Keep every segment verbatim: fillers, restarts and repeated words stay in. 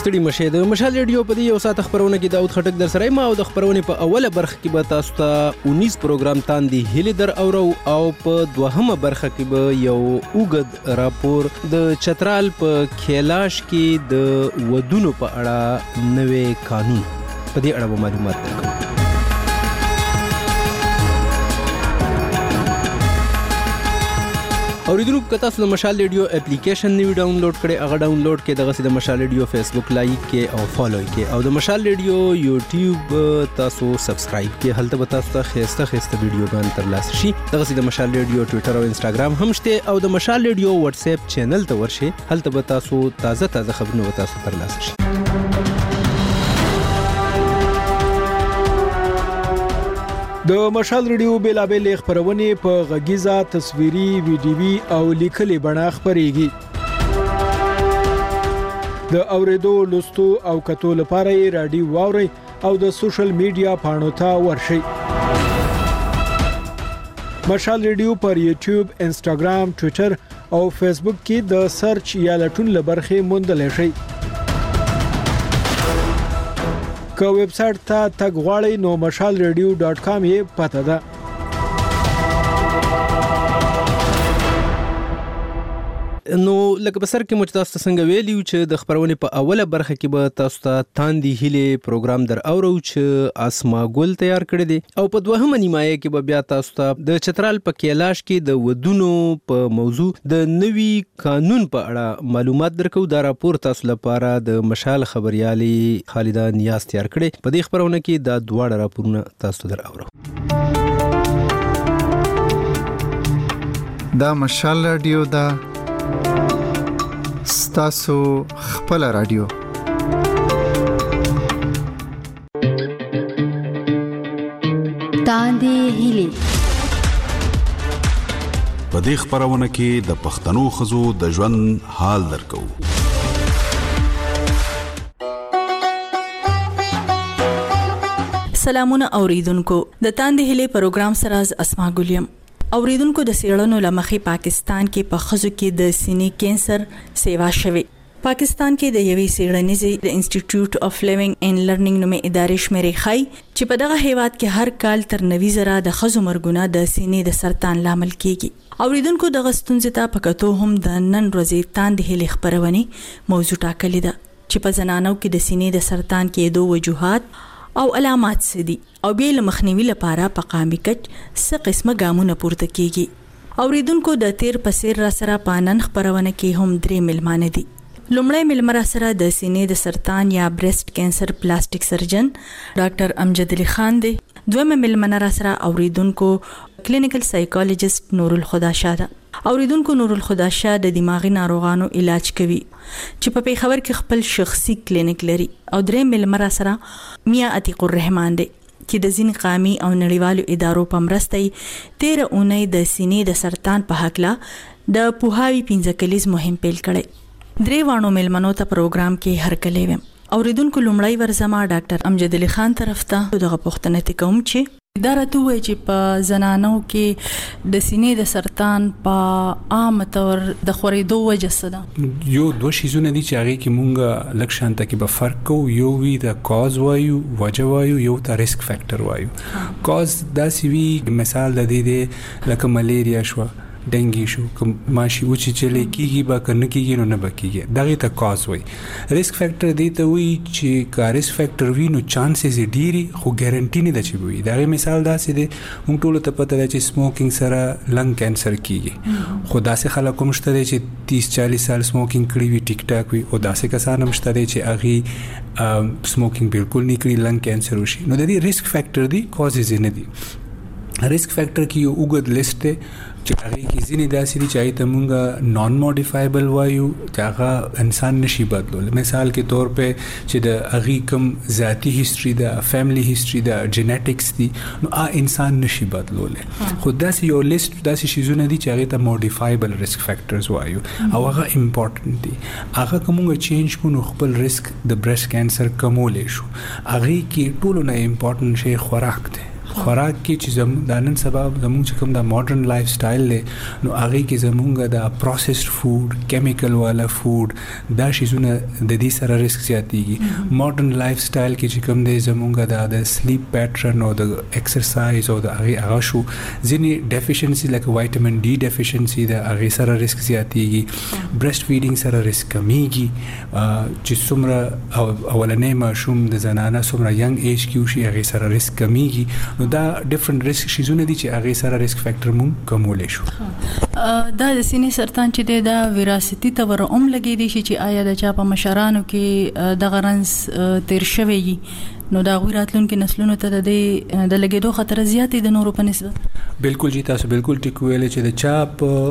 ستړي مشه د مشال ریډیو په دې یو ساعت خبرونه کې داود خټک در سره ما او د خبرونه په اوله برخه کې به تاسو ته انیس پروګرام تاندې هلي در اورو او په دوهمه برخه کې به یو اوګد راپور د چترال په کیلاش کې د ودونو په اړه نوې قانون په دې اړه معلومات درکوم. اوریدونکو که تاسو د مشال ریډیو اپلیکیشن نیو ډاونلوډ کړئ هغه ډاونلوډ کړئ دغه د مشال ریډیو فیسبوک لایک کې او فالو کړئ او د مشال ریډیو یوټیوب تاسو سبسکرایب کړئ. هلته به تاسو ته خسته خسته ویډیوګان ترلاسه شي. دغه د مشال ریډیو ټوئیټر او انستګرام هم شته او د مشال ریډیو واتس اپ چینل ته ورشئ. هلته به تاسو تازه تازه خبرونه تاسو ترلاسه شي. د مشال ریډیو بیلابل خبرونه په غږیزه تصویري ویډیوي او لیکلي بڼه خبريږي. د اوریدو لوستو او کتو لپاره رادیو واوري او د سوشل میډیا پاڼو ته ورشئ. مشال ریډیو پر یوټیوب، انستګرام، ټوئیټر او فیسبوک کې د سرچ یا لټون لبرخه موندل شي. که ویب سټ ته تګ غواړئ نو مشال ریډیو ډاټ کام یې پته ده. نو لکه بسر کې مو تاسو څنګه ویلیو چې د خبرونه په اوله برخه کې به تاسو ته تاندې هلي پروګرام در اورو چې اسما ګل تیار کړی دی او په دوهمه نیمایه کې به بیا تاسو ته د چترال په کیلاش کې د ودونو په موضوع د نوي قانون په اړه معلومات درکو. دا راپور تاسو لپاره د مشال خبريالي خالده نیاز تیار کړی. په دې خبرونه کې دا دواړه راپورونه تاسو در اورو. دا مشال رادیو دا ستاسو خپل رادیو. تاندې هلي په دې خبرونه کې د پښتنو خزو د ژوند حال درکو. سلامونه اوریدونکو، د تاندې هلي پروګرام سره اسما ګلیم. اوریدونکو د سیړنو لمخې پاکستان کې په خزو کې د سینې کینسر سیوا شوی. پاکستان کې د یوې سیړنیزي د انسټیټیوټ اف لیوینګ اینڈ لرنینګ نومې ادارې شمیرې خای چې په دغه هیواد کې هر کال تر نوي زره د خزو مرګونه د سینې د سرطان لامل کیږي. اوریدونکو دغه ستونزې ته پکتو هم د نن ورځې تاندې هلي خبرونه موضوع ټاکلې ده چې په زنانو کې د سینې د سرطان کې دوه وجوهات او علامات سدي او بیل مخنیوي لپاره په قامي کچ څه قسمه ګامونه پورته کیږي. اوریدونکو د تیر پسیر را سره پانن خبرونه کې هم درې ملمانه دي. لومړی ملمر سره د سینې د سرطان یا بریسټ کینسر پلاستیک سرجن ډاکټر امجد علي خان دی. دویم ملمنه را سره اوریدونکو کلینیکل سایکولوژیست نور الخدا شاه ده. اوریدونکو نور الخدا شاه د دماغي ناروغانو علاج کوي چې په پیښور کې خپل شخصي کلینیک لري. او درې ملمر سره میا عتیق الرحمن دی چې د ځین قامي او نړیوالو ادارو په مرسته تیر اونۍ د سینې د سرطان په حق لا د پوهاوی پنځه کلیز مهم پیل کړي. درې وانو ملمنو ته پروګرام کې هر کله ویم. اوریدونکو لومړی ورزما ډاکټر امجد علي خان طرف ته دغه پوښتنه کوم چې دا راته وایي چې په زنانو کې د سینې د سرطان په عام طور د خورېدو وجه څه ده؟ یو دوه شیزونه دي چې هغه کې مونږه لږ شانته کې به فرق کوو. یو وی د کاز وایو، وجه وایو، یو د ریسک فیکٹر وایو. کاز داسې وی مثال د دې دی لکه ملیریا شو، ډنګي شو، کوم ماشي و چې چلے کیږي با کنه کیږي نو نه بکیږي. دغه ته کاز وای. ریسک فیکٹر دی ته وی چې کا ریسک فیکٹر وی نو چانسز ډیری خو ګارانټی نه ده چې وي. دغه مثال داسې دی موږ ټول ته پته ده چې سموکینګ سره لنګ کینسر کیږي. خو داسې خلک هم شته چې تیس چالیس سال سموکینګ کړی وي ټیک ټاک وي او داسې کسان هم شته چې اغي سموکینګ بالکل نه کړی لنګ کینسر وشي. نو د دې ریسک فیکٹر دی کازز نه دي. ریسک فیکٹر کې یو وګد لیست دی چې هغه کې ځینې داسې دي چې هغه ته مونږ نان موډیفایبل وایو چې هغه انسان نشي بدلول. مثال کې طور په چې د هغه کوم ذاتی هیستوري ده، فیملی هیستوري ده، جینیټکس دي، نو هغه انسان نشي بدلول. خو داسې یو لیست داسې شیزونه دي چې هغه ته موډیفایبل ریسک فیکټرز وایو او هغه امپورټنت دي. هغه کومه چینج کو نو خپل ریسک د بریسټ کینسر کمولې شو. هغه کې ټولو نه امپورټنت شی خوراک دی. خوراک کې چې زموږ د نن سبا زموږ چې کوم د ماډرن لایف سټایل له نو هغه کې زموږ د پروسسډ فود کیمیکل والا فود دا شیزونه د دې سره ریسک زیاتېږي. ماډرن لایف سټایل کې چې کوم دی زموږ د سلیپ پیټرن او د ایکسرسایز او د هغه هغه شو ځینې ډیفیشنسي لکه وایټامین ډي ډیفیشنسي د هغه سره ریسک زیاتېږي. برېسټ فیډینګ سره ریسک کمیږي چې څومره اولنې ماشوم د زنانه څومره ینګ ایج کې وشي هغه سره ریسک کمیږي. نو دا ډیفرنٹ ریسک شیزونه دي چې هغه سره ریسک فیکٹر مونږ کمولای شو. دا د سینې سرطان چې دی دا وراثتي تور هم لګی دی چې آیا د چا په مشرانو کې د غرنس تیر شوی نو دا غوړاتلون کې نسلونو ته د د لګیدو خطر زیات دی نورو په نسبت. بالکل جی تاسو بالکل ټیک ویل چې د چا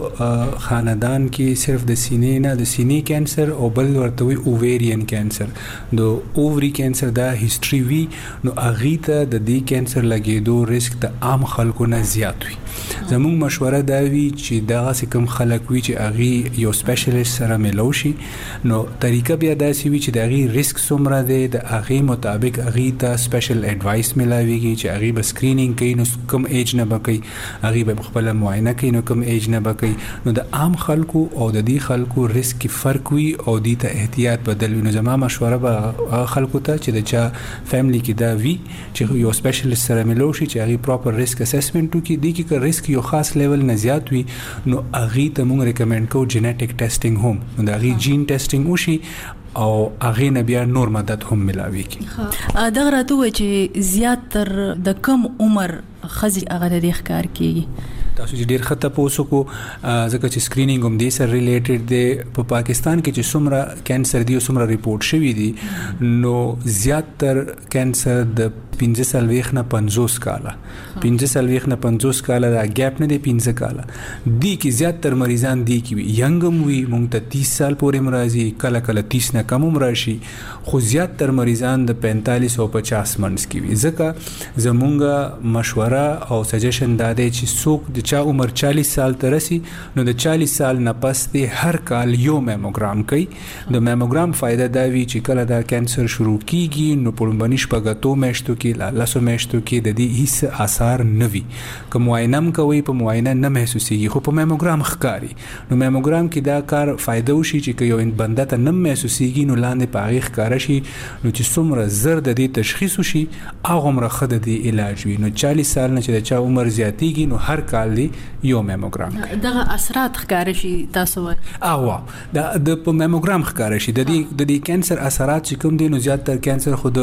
په خاندان کې صرف د سینې نه د سینې کینسر او بل ورته وی اوویرین کینسر د اووري کینسر دا هیستوري وی نو اغه ته د دې کینسر لګیدو ریسک د عام خلکو نه زیات وي. زموږ مشوره دا وی چې دا کوم خلک وی چې اغه یو سپیشلیست سره ملو شي نو طریقه بیا داسې وی چې د اغه ریسک څومره دی د اغه مطابق اغه ته سپیشل ایڈوایس ملاويږي چې اغه به سکرینینګ کوي نو کم ایج نه بکې اغه به خپل معاینه کوي نو کم ایج نه بکې نو د عام خلکو او د دې خلکو ریسک کې فرق وي او د ته احتیاط بدل وي. نو زما مشوره به خلکو ته چې د چا فیملی کې دا وی چې یو سپیشلیست سره ملو شي چې اغه پراپر ریسک اسسمنت وکړي د کې که ریسک یو خاص لیول نه زیات وي نو اغه ته موږ ریکمند کوو جینیټک ټیسټینګ هم نو د اغه جین ټیسټینګ وشي او هغه نه بیا نور مدد هم ملاويږي. دا راته و چې زیات تر د کم عمر خزي هغه د ښکار کیږي. تاسو چې ډیر خطه پوسو کو ځکه چې سکرینینګ هم دې سره ریلیټډ دی. په پاکستان کې چې څومره کینسر دی او څومره ریپورت شوی دی نو زیات تر کینسر د پنځه سلويخ نه پنځوس کاله پنځه سلويخ نه پنځوس کاله دا ګیپ نه دی پنځه کاله دی کې زیات تر مریضان دی کې ینګم وي مونږ ته تیس سال پورې مرضی کله کله تیس نه کم عمر شي خو زیات تر مریضان د پینتالیس او پچاس منځ کې وي. ځکه زمونږه مشوره او سجیشن دا دی چې څوک د چا عمر چالیس سال ته رسي نو د چالیس سال نه پس دی هر کال یو میموګرام کوي. د میموګرام فائدہ دا وی چې کله دا کینسر شروع کیږي نو په لومړني شپږ میاشتو کې لاسو میاشتو کې د دې هیڅ آثار نه وي. کوم معاینه کوي په معاینه نه محسوسيږي خو په میموګرام ښکاری. نو میموګرام کې دا کار فائدہ وشي چې یو بنده ته نه محسوسيږي نو لاندې پاغي ښکار شي نو چې څومره زر د دې تشخیص وشي هغه عمر خد د علاج وي. نو چالیس سال نه چې د چا عمر زیاتیږي نو هر کال دی یو میموګرام کوي. دغه اثرات ښکار شي تاسو وایي او دا د په میموګرام ښکار شي د دې د دې کینسر اثرات چې کوم دي نو زیات تر کینسر خود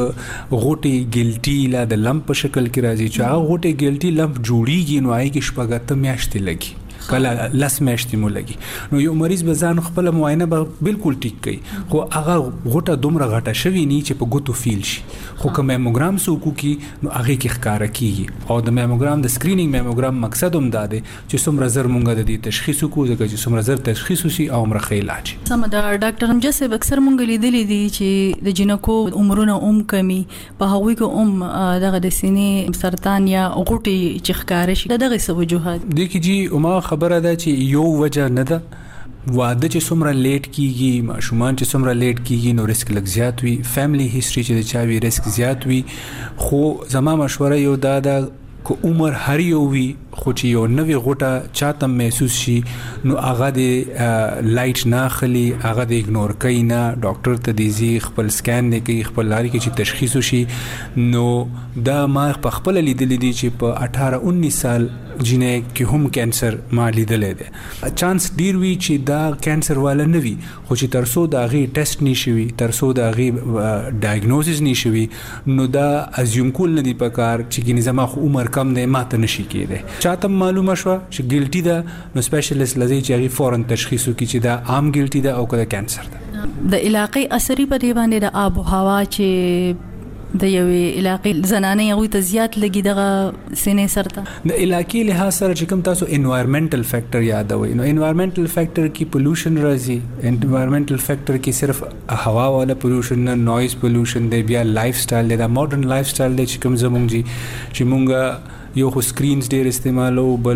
غوټي ګلټي لا د لمپ په شکل کې راځي چې هغه غوټه ګلټي لمپ جوړیږي نو هغه کې شپږ میاشتې لګي کله لس میاشتې مو لګي. نو یو مریض به ځان خپل معاینه به بالکل ټیک کوي خو هغه غوټه دومره غټه شوی نه چې په ګوتو فیل شي خو کوم میموګرام سوکو کې نو هغه کې ښکارا کیږي. او د میموګرام د سکرینینګ میموګرام مقصد هم دا دی چې څومره زر مونږ د دې تشخیص کو ځکه چې څومره زر تشخیص وشي او عمر علاج. سم دا ډاکټر هم جسه اکثر مونږ لیدلې دي چې د جنکو عمرونه هم کمی په هغوی کې هم دغه د سینې سرطان یا غوټي چې ښکار شي دغه څه وجوهات دي کې جی او ما خبره ده چې یو وجه نه ده واده چې څومره لیټ کیږي ماشومان چې څومره لیټ کیږي نو ریسک لږ زیات وي. فیملی هیستوري چې د چا وی ریسک زیات وي. خو زما مشوره یو دا ده کو عمر هر یو وی خو چې یو نوې غوټه چاته محسوس شي نو هغه د لایټ نه خلی هغه د اګنور کوي نه ډاکټر ته دیزي خپل سکین نه کوي خپل لاري کې چې تشخیص وشي. نو دا ما په خپل لیدلې دي چې په اٹھارہ انیس سال جنې کې هم کینسر ما لیدلې ده. چانس ډیر وی چې دا کینسر والا نه وي خو چې ترسو دا غي ټیسټ نشوي ترسو دا غي ډایګنوزس نشوي نو دا ازیوم کول نه دی پکار چې ګینه زما خو عمر کم دی ماته نشي کېده. چاته معلومه شو چې ګلټي ده نو سپیشلیست لذي چې هغه فورن تشخیص وکړي چې دا عام ګلټي ده او کله کینسر ده. د علاقې اثرې په دی باندې د آب او هوا چې د یوې علاقې زنانه یو ته زیات لګي دغه سینې سرطان د علاقې له سره چې کوم تاسو انوایرنمنټل فیکٹر یادوي نو انوایرنمنټل فیکٹر کې پولوشن راځي. انوایرنمنټل فیکٹر کې صرف هوا والا پولوشن نه نوایز پولوشن دی بیا لایف سټایل دی دا ماډرن لایف سټایل دی چې کوم زمونږ جی چې مونږه یو خو سکرینز ډیر استعمالو بل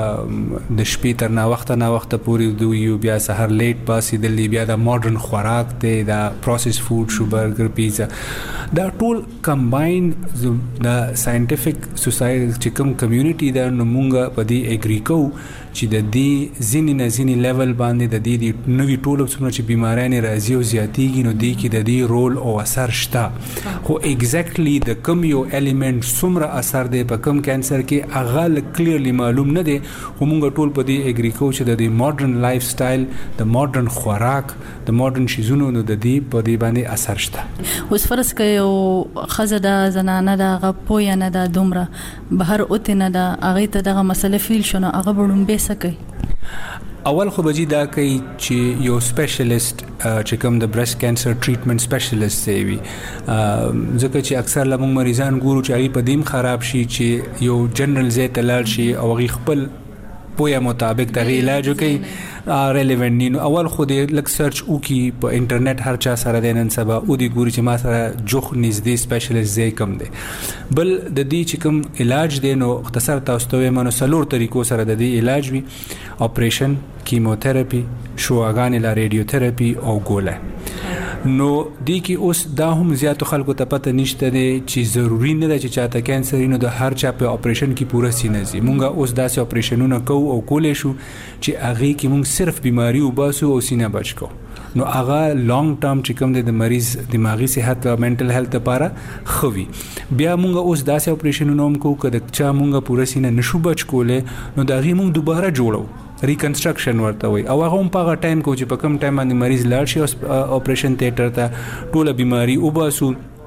د شپې تر نا وخت نا وخت پورې دوی یو بیا سحر لیټ پاسې د بیا د ماډرن خوراک دی دا پروسس فود شو برګر پیزا دا ټول کمباین د ساينټیفیک سوسایټي چې کوم کمیونټي دا نو مونږه په دې اګری کو چې د دې ځینې نه ځینې لیول باندې د دې نوې ټولو څومره چې بیماریانې راځي او زیاتېږي نو دې کې د دې رول او اثر شته خو ایگزیکټلی د کوم یو الیمنٹ څومره اثر دی په کوم کینسر کې هغه کلیرلی معلوم نه دی خو مونږ ټول په دې اګری کو چې د دې ماډرن لایف سټایل د ماډرن خوراک د ماډرن شیزونو نو د دې په دې باندې اثر شته. اوس فرض کړئ او خزه د زنانه د غپو یا نه د دومره بهر اوت نه د هغه ته دغه مسله فیل شونه هغه بړون به سکی. اول خو بجی دا کوي چې یو سپیشلیست چې کوم د برست کینسر ټریټمنټ سپیشلیست دی وي ځکه چې اکثر لمون مریضان ګورو چې هغه په دیم خراب شي چې یو جنرال زی تلل شي او هغه خپل پویا مطابق د علاج کوي ریلیونٹ ني نو اول خو دې لک سرچ وکي په انټرنیټ هر چا سره د نن سبا او دې ګوري چې ما سره جوخ نږدې سپیشلیست زی کم دی بل د دې چې کوم علاج دی نو اختصار تاسو ته منو سلور طریقو سره د دې علاج وي اپریشن کیموتراپي شواګان لا ریډیوتراپي او ګوله نو دی کې اوس دا هم زیاتو خلکو ته پته نشته دی چې ضروری نه ده چې چاته کینسر نو د هر چا په اپریشن کې پوره سینه زی مونږه اوس داسې اپریشنونه کوو او کولې شو چې هغه کې مونږ صرف بیماری وباسو او سینه بچ کو نو هغه لانګ ټرم چې کوم د مریض دماغي صحت او منټل هیلث لپاره خوي بیا مونږ اوس داسې اپریشنونه هم کوو کله چې مونږه پوره سینه نشو بچ کولې نو دا غي مونږ دوباره جوړو ریکنسټرکشن ورته وي او هغه هم په ټایم کو چې په کم ټایم باندې مریض لاړ شي اپریشن تھیټر ته ټوله بیماری وباسو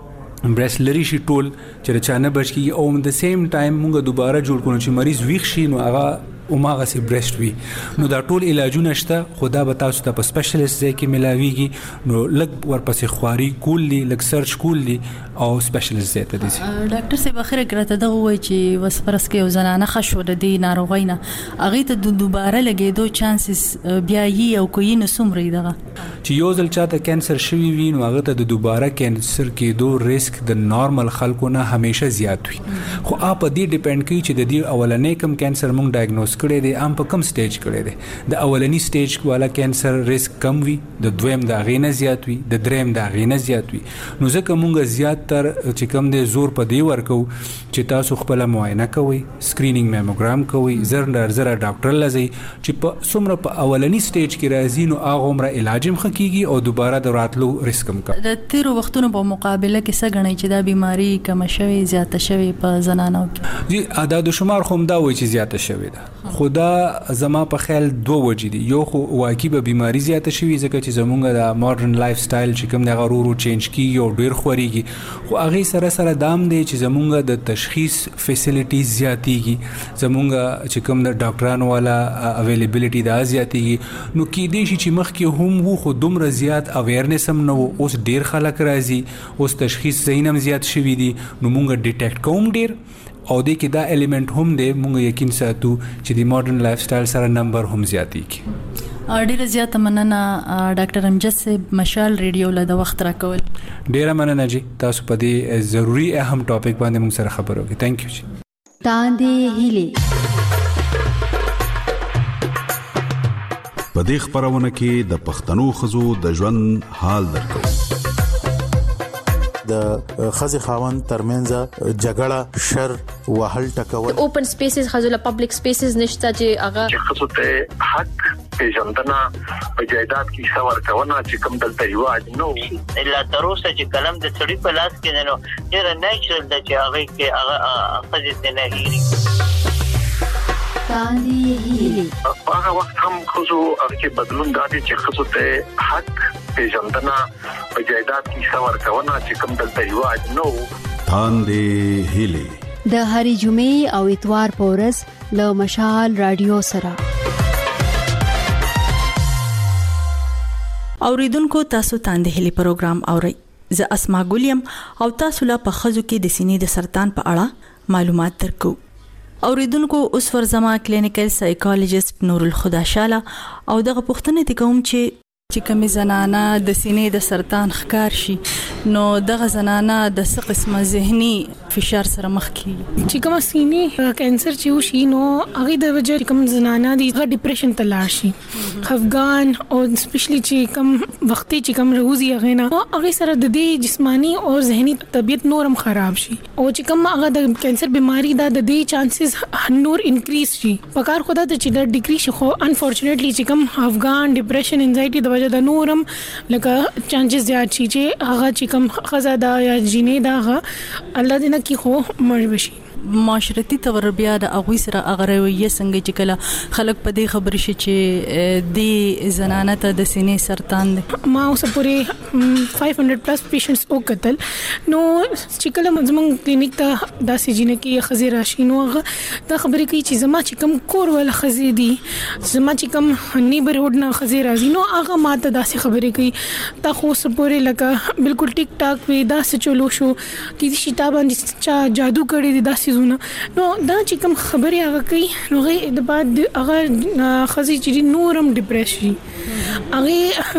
برست لري شي ټول چې چانه بچ کی او د سیم ټایم مونږ دوباره جوړ کړو چې مریض ویښ شي نو هغه او ماغه سي برست وي نو دا ټول علاجونه شته خدا به تاسو ته په سپیشلیست ځای کې ملاويږي نو لګ ورپسې خواري کولی لګ سرچ کولی او سپیشلیست ځای ته دي. ډاکټر صاحب اخر ګرته دغه وای چې وسپرس کې یو زنانه خشو د دې ناروغۍ نه هغه ته د دوباره لګېدو چانسز بیا یې او کوی نه سمري دغه چې یو ځل چاته کینسر شوی وي نو هغه ته د دوباره کینسر کېدو ریسک د نارمل خلکو نه همیشه زیات وي خو اپ دې ډیپند کوي چې د دې اولنې کم کینسر مونږ ډایګنوز کړی دی ام په کم سټیج کړی دی د اولنی سټیج والا کینسر ریسک کم وي د دویم د غینه زیات وي د دریم د غینه زیات وي نو ځکه مونږ زیات تر چې کم دی زور په دی ورکو چې تاسو خپل معاینه کوئ سکرینینګ میموګرام کوئ زر در زر ډاکټر لزی چې په څومره په اولنی سټیج کې راځي نو هغه عمره علاج هم خکېږي او دوباره د راتلو ریسک هم کم د تیرو وختونو په مقابله کې څه غنئ چې دا بیماری کم شوي زیاته شوي په زنانو کې جی عدد شمار خو دا وایي چې زیاته شوي ده خدا زما په خیال دوه وجې دي یو خو واقعي به بیماری زیاته شوي ځکه چې زمونږ د ماډرن لایف سټایل چې کوم دغه ورو چینج کیږي او ډیر خوريږي خو هغه سره سره دام دی چې زمونږ د تشخیص فیسیلیټیز زیاتېږي زمونږ چې کوم د ډاکټرانو والا اویلیبিলিټي دا زیاتېږي نو کې دې شي چې مخکې هم وو خو دومره زیات اویرنس هم نو اوس ډیر خلک راځي اوس تشخیص زینم زیات شوي دي نو مونږ ډیټیکټ کوم ډیر او دې کې دا الیمنٹ هم دی مونږ یقین ساتو چې د ماډرن لایف سټایل سره نمبر هم زیاتېږي. ډیره زیاته مننه ډاکټر امجد صاحب مشال ریډیو له د وخت راکول. ډیره مننه جی تاسو په دې ضروری اهم ټاپک باندې موږ سره خبرو وکړو. ثانک یو جی. تاندې هیلي په دې خبرونه کې د پښتنو خزو د ژوند حال درکو. د خزي خاوند ترمنځ جګړه شر وهل ټکول اوپن سپیسز خزله پبلک سپیسز نشته چې هغه خصو ته حق پیژندنه په جایداد کې څور کونه چې کوم دلته ریواج نو الا تروسه چې کلم د سړي په لاس کې نو ډیر نیچرل د چې هغه کې هغه خزه نه هېري تاندې هیلي هغه وخت هم خصو هغه کې بدلون دادي چې خصو ته حق پیژندنه په جایداد کې څور کونه چې کوم دلته ریواج نو تاندې هیلي د هری جمعې او اتوار په ورځ له مشال رادیو سره اوریدونکو تاسو تاندې هیلي پروګرام اورئ زه اسما ګولیم او تاسو لا په خزو کې د سینې د سرطان په اړه معلومات درکو. اوریدونکو اوس ورزما کلینیکل سایکالوجیست نور الخدا شاله او دغه پوښتنه دي کوم چې چې کوم زنانه د سینې د سرطان ښکار شي نو دغه زنانه د څه قسمه ذهني فشار سره مخ کیږي چې کوم سینې کینسر چې وشي نو هغه د وجه کوم زنانه دي هغه ډیپریشن ته لاړ شي افغان او سپیشلی چې کوم وختي چې کوم روزي هغه نه هغه سره د دې جسمانی او ذهني طبيعت نورم خراب شي او چې کوم هغه د کینسر بیماری دا د دې چانسز نور انکریز شي پکار خدا ته چې د ډیکریز خو انفورچونټلی چې کوم افغان ډیپریشن انزایټي د وجه د نورم لکه چانسز زیات شي چې هغه چې کوم خزاده یا جینې دا هغه الله دې نه کی خو مړ وشي معاشرتي تور بیا د اغوي سره اغروي څنګه چې کله خلک په دې خبر شي چې د زنانه ته د سینې سرطان دی ما اوس پورې five hundred پلس پیشنټس او قتل نو چې کله زموږ کلینیک ته د سجینه کې خزي راشي نو دا خبرې کوي چې زما چې کم کور ول خزي دي زما چې کم نیبرهود نه خزي راځي نو هغه ماته داسې خبرې کوي تا خو اوس پورې لکه بالکل ټیک ټاک وي دا څه چلو شو کې شي تا باندې چا جادو کړی دي داسې نو دا چې کوم خبري هغه کوي نو هغه د بعد هغه خزي چې نورم ډیپریشن هغه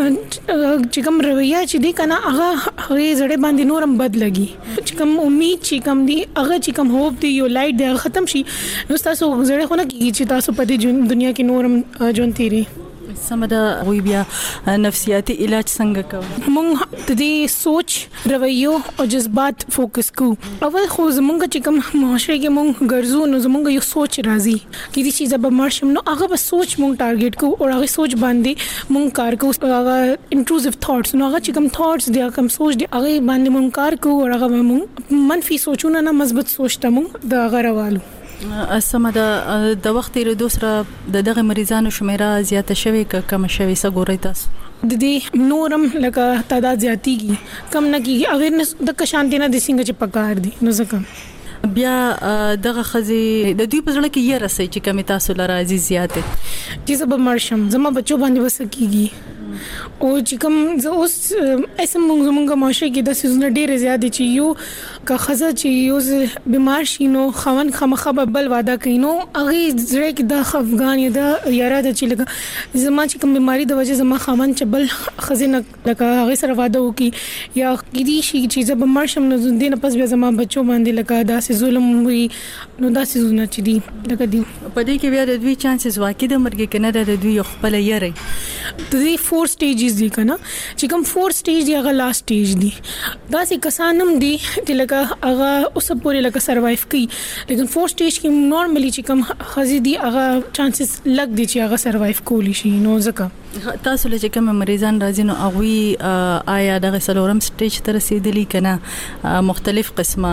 چې کوم رویه چې دی کنه هغه هغه زړه باندې نورم بد لګي چې کوم امید چې کوم دی هغه چې کوم هوپ دی یو لایټ دی ختم شي نو تاسو زړه خو نه کیږي چې تاسو په دې دنیا کې نورم ژوند تیری سمدا وی بیا نفسیاتي علاج څنګه کوو موږ د دې سوچ رویو او جذبات فوکس کو اول خو زمونږ چې کوم معاشره کې موږ ګرځو نو زمونږ یو سوچ راځي چې دې چیزه به مرشم نو هغه به سوچ موږ ټارګټ کو او هغه سوچ باندې موږ کار کو هغه انټروزیو ثاټس نو هغه چې کوم ثاټس دی کوم سوچ دی هغه باندې موږ کار کو او هغه موږ منفي سوچونه نه مثبت سوچ ته موږ د هغه راوالو سمدا د وخت له دوسره د دغه مریضانو شمیره زیاته شوی ک کم شوی څه ګورئ تاسو د دې نورم لکه تعداد زیاتیږي کم نه کیږي اویرنس د کشانتی نه د څنګه چې پکار دي نو ځکه بیا دغه خزي د دوی په ځړه کې یې رسې چې کم تاسو لاره عزیز زیاته چې زب مرشم زما بچو باندې وسکیږي او چې کوم زه اوس اسم موږ موږ معاشره کې د سيزونه ډېر زیات دي چې یو که خزه چې یو بیمار شي نو خوان خمخه بل واده کوي نو هغه زړه کې د افغان یا د یاره د چې لګه زما چې کوم بیماری د وجه زما خوان چې بل خزینه لکه هغه سره واده وکي یا کېدی شي چې زه بیمار شم نو دینه پس بیا زما بچو باندې لکه داسې ظلم وي نو داسې زونه چې دي لکه دي په دې کې بیا د دوی چانسز واقع د مرګ کې نه د دوی خپل یې د دې فور سټیجز دي کنه چې کوم فور سټیج دی هغه لاست سټیج دی دا سې کسانم دي چې لکه هغه اوس پورې لکه سروایو کوي لیکن فور سټیج کې نورمالي چې کوم خزي دي هغه چانسز لګ دي چې هغه سروایو کولی شي نو ځکه تاسو له کوم مریضان راځي نو هغه آیا دغه سلورم سټیج ته رسیدلی کنه مختلف قسمه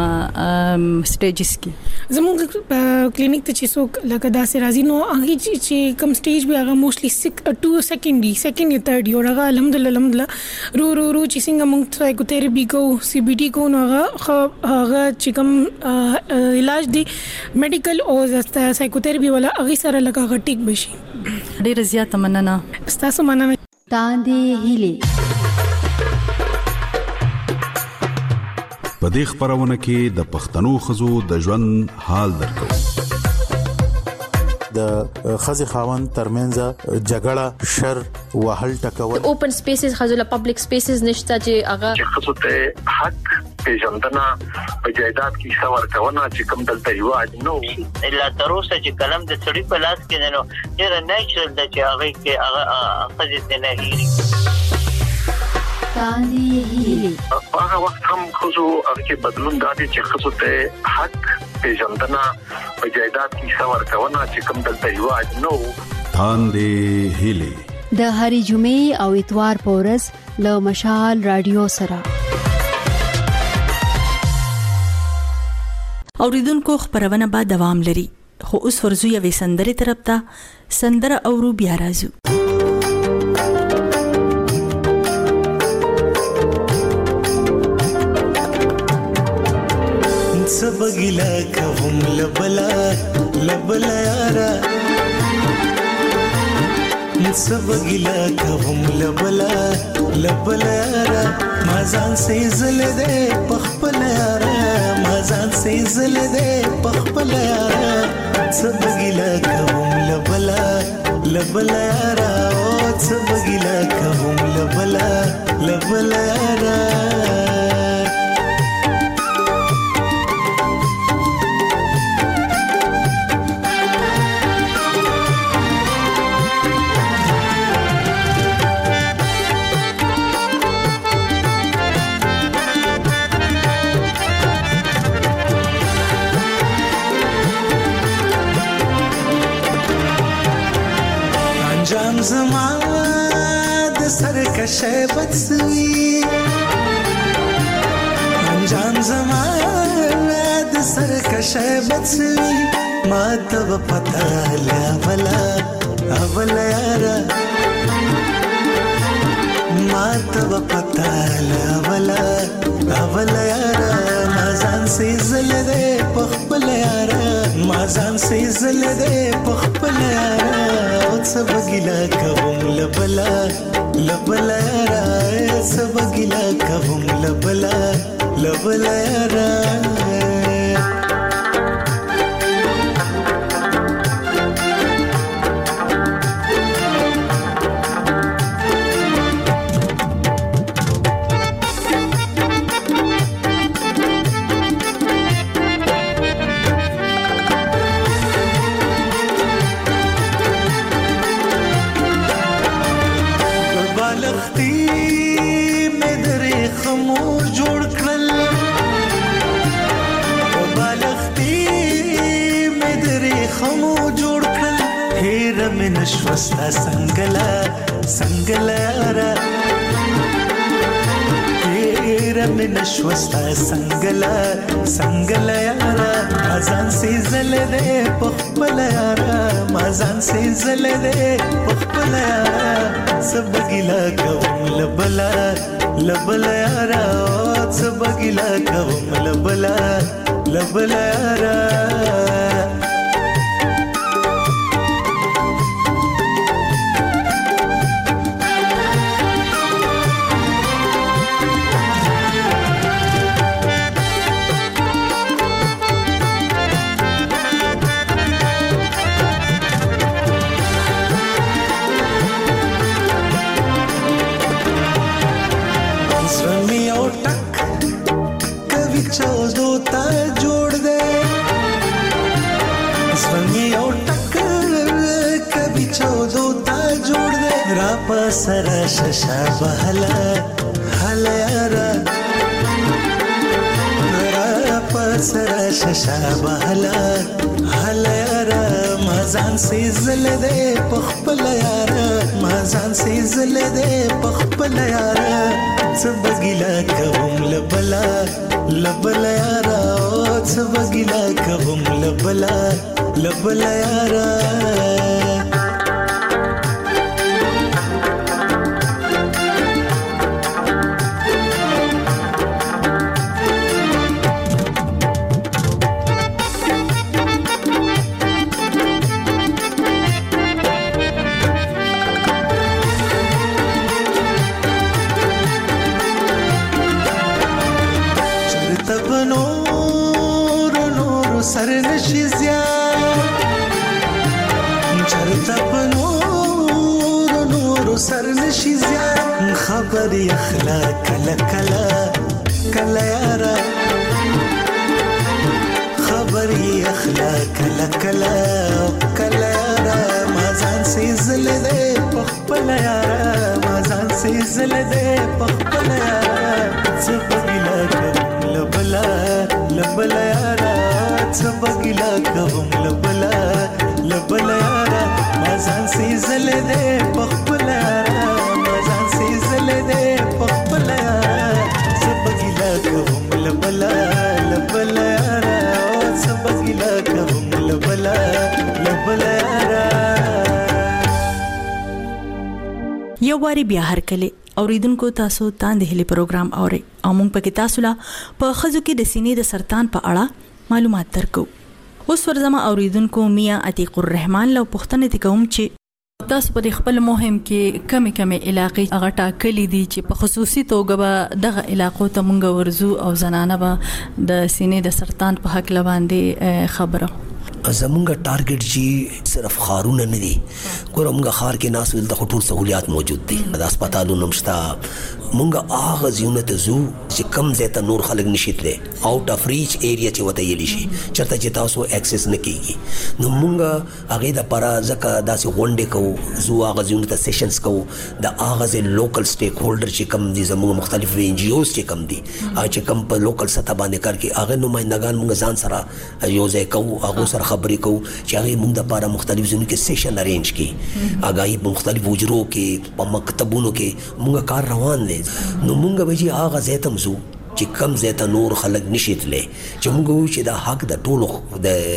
سټیجز کې زموږ کلینیک ته چې څوک لکه دا سې راځي نو هغه چې کوم سټیج به هغه موستلی ټو سیکنډ دی سیکنډ یا تھرد یو هغه الحمدلله الحمدلله رو رو رو چې څنګه موږ سایکوتھراپي کو سی بي ټي کو نو هغه هغه چې کوم علاج دی میډیکل او سایکوتھراپي ولا هغه سره لکه ټیک بشي ډیر زیات مننه تاسو مننه تاندې هیلې په دې خبرونه کې د پښتنو خزو د ژوند حال درکو د خزي خاوند ترمنځ جګړه شر وهل ټکول اوپن سپیسز خزله پبلک سپیسز نشته چې هغه چې خزو ته حق پیژندنه په جایداد کې څور کونه چې کوم دلته یو نو الا تر اوسه چې کلم د سړي په لاس کې نه نو ډیر نیچرل د چې هغه کې هغه خزه نه هېري تاندې هیلې هغه وخت هم خزو هغه بدلون دادي چې خزو ته حق پیژندنه په جایداد کې څور کونه چې کوم دلته یو نو تاندې هیلې د هری جمعې او اتوار پورز له مشال رادیو سره اوریدونکو خبرونه با دوام لري خو اوس ورزو یوې سندرې طرف ته سندره اورو بیا راځو سبګلا کوم لبلا لبلا یارا سبګلا کوم لبلا لبلا یارا مازان سي زل دې پخپل یارا مازان سي زل دې پخپل یارا سبګلا کوم لبلا لبلا یارا او سبګلا کوم لبلا لبلا یارا انجام زما د سرکشه بدسوي انجام زما د سرکشه بدسوي ما ته پتا لا ولا اولا یارا ما ته پتا لا ولا اولا یارا ما ځان سي زل دې پخپل یارا ما ځان سي زل دې پخپل یارا او څه بګلا کوم لبلا لبلا یارا څه بګلا کوم لبلا لبلا یارا نشوستا سنگلا سنگلا یارا تیرا میں نشوستا سنگلا سنگلا یارا مازان سی زل دے پخپل یارا مازان سی زل دے پخپل یارا سب گلا کوم لبلا لبلا یارا سب گلا کوم لبلا لبلا یارا سرا ششا بهلا هلا یارا را پسرا ششا بهلا هلا یارا مازان سي زل دې پخپل یارا مازان سي زل دې پخپل یارا سبګلا کوم لبلا لبلا یارا سبګلا کوم لبلا لبلا یارا خبر اخلا کلا کلا کلا یارا خبر اخلا کلا کلا کلا یارا مازان سي زل دې پخپل یارا مازان سي زل دې پخپل یارا سبګلا کوم لبلا لبلا یارا سبګلا کوم لبلا لبلا یارا مازان سي زل دې پخپل یارا لبلا لبلا یارا سبګلا کوم لبلا لبلا یارا یو واری بیا هر کله اوریدونکو تاسو تاند هلي پروګرام اوري او موږ پکې تاسو لا په خزو کې د سینې د سرطان په اړه معلومات درکو. اوس ورځما اوریدونکو میا عتیق الرحمن لو پښتنه دي کوم چې تاسو په خپل مهم کې کمی کمی علاقې هغه ټاکلې دي چې په خصوصي توګه به دغه علاقو ته مونږ ورزو او زنانه به د سینې د سرطان په حق لباندې خبره زمونږ ټارګټ جی صرف خارونه نه دي ګورمږه خار کې ناس ول د ټول سہولیات موجود دي د هسپتالونو مشتا مونږه هغه ځایونه ته ځو چې کم ځای ته نور خلک نشي تللی، آوټ اف ریچ ایریا چې ورته ویلی شي، چېرته چې تاسو اکسس نه کېږي. نو مونږ هغې دپاره ځکه داسې غونډې کوو، زو هغه ځایونو ته سیشنز کوو، د هغه ځای لوکل سټیک هولډر چې کم دي، زموږ مختلف این جی اوز چې کم دي، هغه چې کم په لوکل سطح باندې کار کوي، هغه نمایندګان مونږ ځان سره یو ځای کوو، هغو سره خبرې کوو چې هغې مونږ دپاره مختلف ځایونو کې سیشن ارینج کړي، هغه په مختلف حجرو کې په مکتبونو کې مونږ کار روان دی. نو مونږ به چې هغه ځای ته ځو چې کم ځای ته نور خلک نشي تللی، چې موږ وایو چې دا حق د ټولو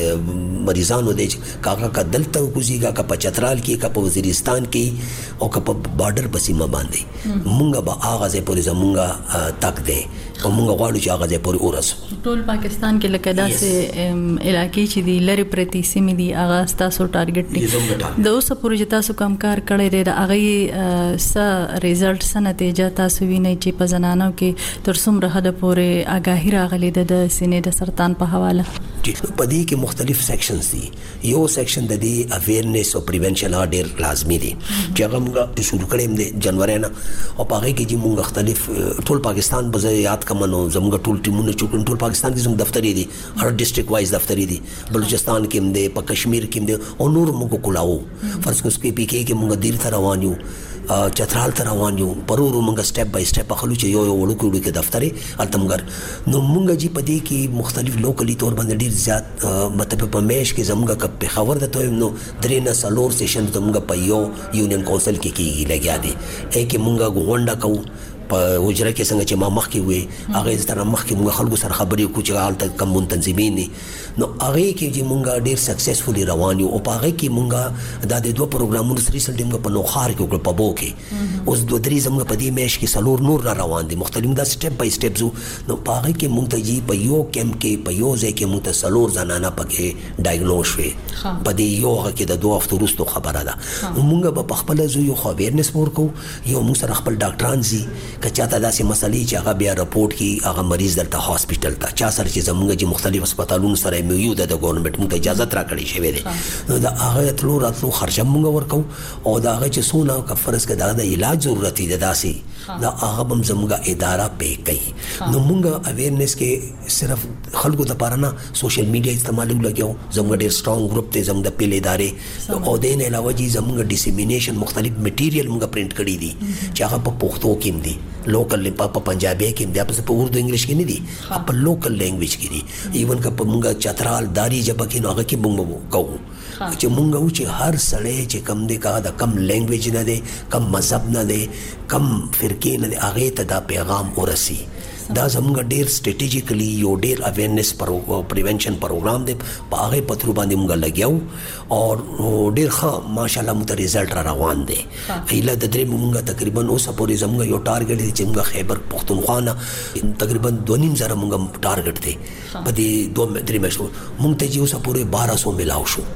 د مریضانو دی، چې که هغه که دلته وکوزېږي، که په چترال کې، که په وزیرستان کې، او که په بارډر په سیمه باندې، موږ به هغه ځای پورې زموږ تک دی او موږ غواړو چې هغه ځای پورې ورسو. ټول پاکستان کې لکه داسې علاقې چې دي لرې پرتې سیمې دي، هغه ستاسو ټارګټ دی. د اوسه پورې چې تاسو کوم کار کړی دی د هغې څه ریزلټ، څه نتیجه تاسو وینئ چې په زنانو کې تر څومره حده پورې آګاهي راغلې ده د سینې د سرطان په حواله؟ په دې کې مختلف سیکشنز دي. یو سیکشن د دې اویرنس او پریونشن هغه ډېر لازمي دی چې هغه موږ شروع کړی یم د جنوري نه، او په هغې کې چې موږ مختلف ټول پاکستان به زه یاد کړم، نو زموږ ټول ټیمونه چې کړو ټول پاکستان کې زموږ دفترې دي، هر ډسټرکټ وایز دفترې دي، بلوچستان کې هم دی، په کشمیر کې هم دی، او نور موږ کولاو. فرض کړو کې پی کې کې موږ دیر ته روان یو، چترال ته روان یو، پرورو موږ سټیپ بای سټیپ اخلو چې یو یو وړوکي وړوکي دفترې هلته موږ. نو موږ چې په دې کې مختلف لوکلي طور باندې ډېر زیات مطلب په میاشت کې زموږ که پېښور ته وایم نو درې نه څلور سیشن زموږ په یو یونین کونسل کې کېږي لګیا دي. ای کې موږ غونډه کوو په حجره کې څنګه چې ما مخکې وې، هغې سره مخکې موږ خلکو سره خبرې وکړو چې هلته کم منتظمین دي. نو هغې کې چې موږ ډېر سکسسفولي روان یو، او په هغې کې موږ دا د دوه پروګرامونو سره ریسنټلي موږ په نوخار کې وکړو په بو کې، اوس دوه درې زموږ په دې میاشت کې څلور نور را روان دي، مختلف دا سټیپ بای سټیپ ځو. نو په هغې کې موږ ته جي په یو کیمپ کې په یو ځای کې موږ ته څلور زنانه پکې ډایګنوز شوې، په دې یو هغه کې د دوه هفتو وروستو خبره ده. موږ به په خپله ځو، یو خو اویرنس ورکوو، یو موږ سره خپل ډاکټران ځي، که چاته داسې مسلې چې هغه بیا رپورټ کړي، هغه مریض دلته هاسپیټل ته چا سره چې زموږ چې مختلف هسپتالونو سره ایم یو ده د ګورنمنټ موږ ته اجازت راکړی شوی دی، نو د هغه تلو راتلو خرچه موږ ورکوو، او د هغه چې څونه که فرض کړه د هغه د علاج ضرورت وي د داسې د هغه به هم زموږ اداره پې کوي. نو موږ اویرنس کې صرف خلکو دپاره نه سوشل میډیا استعمالو لګیو، زموږ ډېر سټرانګ ګروپ دی زموږ د پیل ادارې، او د نه علاوه چې زموږ ډیسیمینیشن مختلف میټیریل موږ پرنټ کړي دي چې هغه په پښتو کې هم دي، لوکل په پنجابي کې بیا په اردو انګلیش کې نه دي، په لوکل لینګویج کې دي. ایون که په موږ چترال داری ژبه کې نو هغه کې موږ کوو چې موږ وو چې هر سړی چې کم دی، که د کم لینګویج نه دی، کم مذهب نه دی، کم فرقې نه دی، هغې ته دا پیغام ورسي. دا زموږ ډېر سټریټیجیکلی یو ډېر اویرنس پریونشن پروګرام دی، په هغې په تھرو باندې موږ لګیو، او ډېر ښه ماشاءالله موږ ته ریزلټ را روان دی. ایله د درې موږ تقریبا اوسه پورې زموږ یو ټارګټ دی چې موږ خیبر پښتونخوا نه تقریبا دوه نیم زره موږ ټارګټ دی په دې دوه درې میاشتو، موږ ته چې اوسه پورې بارہ سو میلاو شو.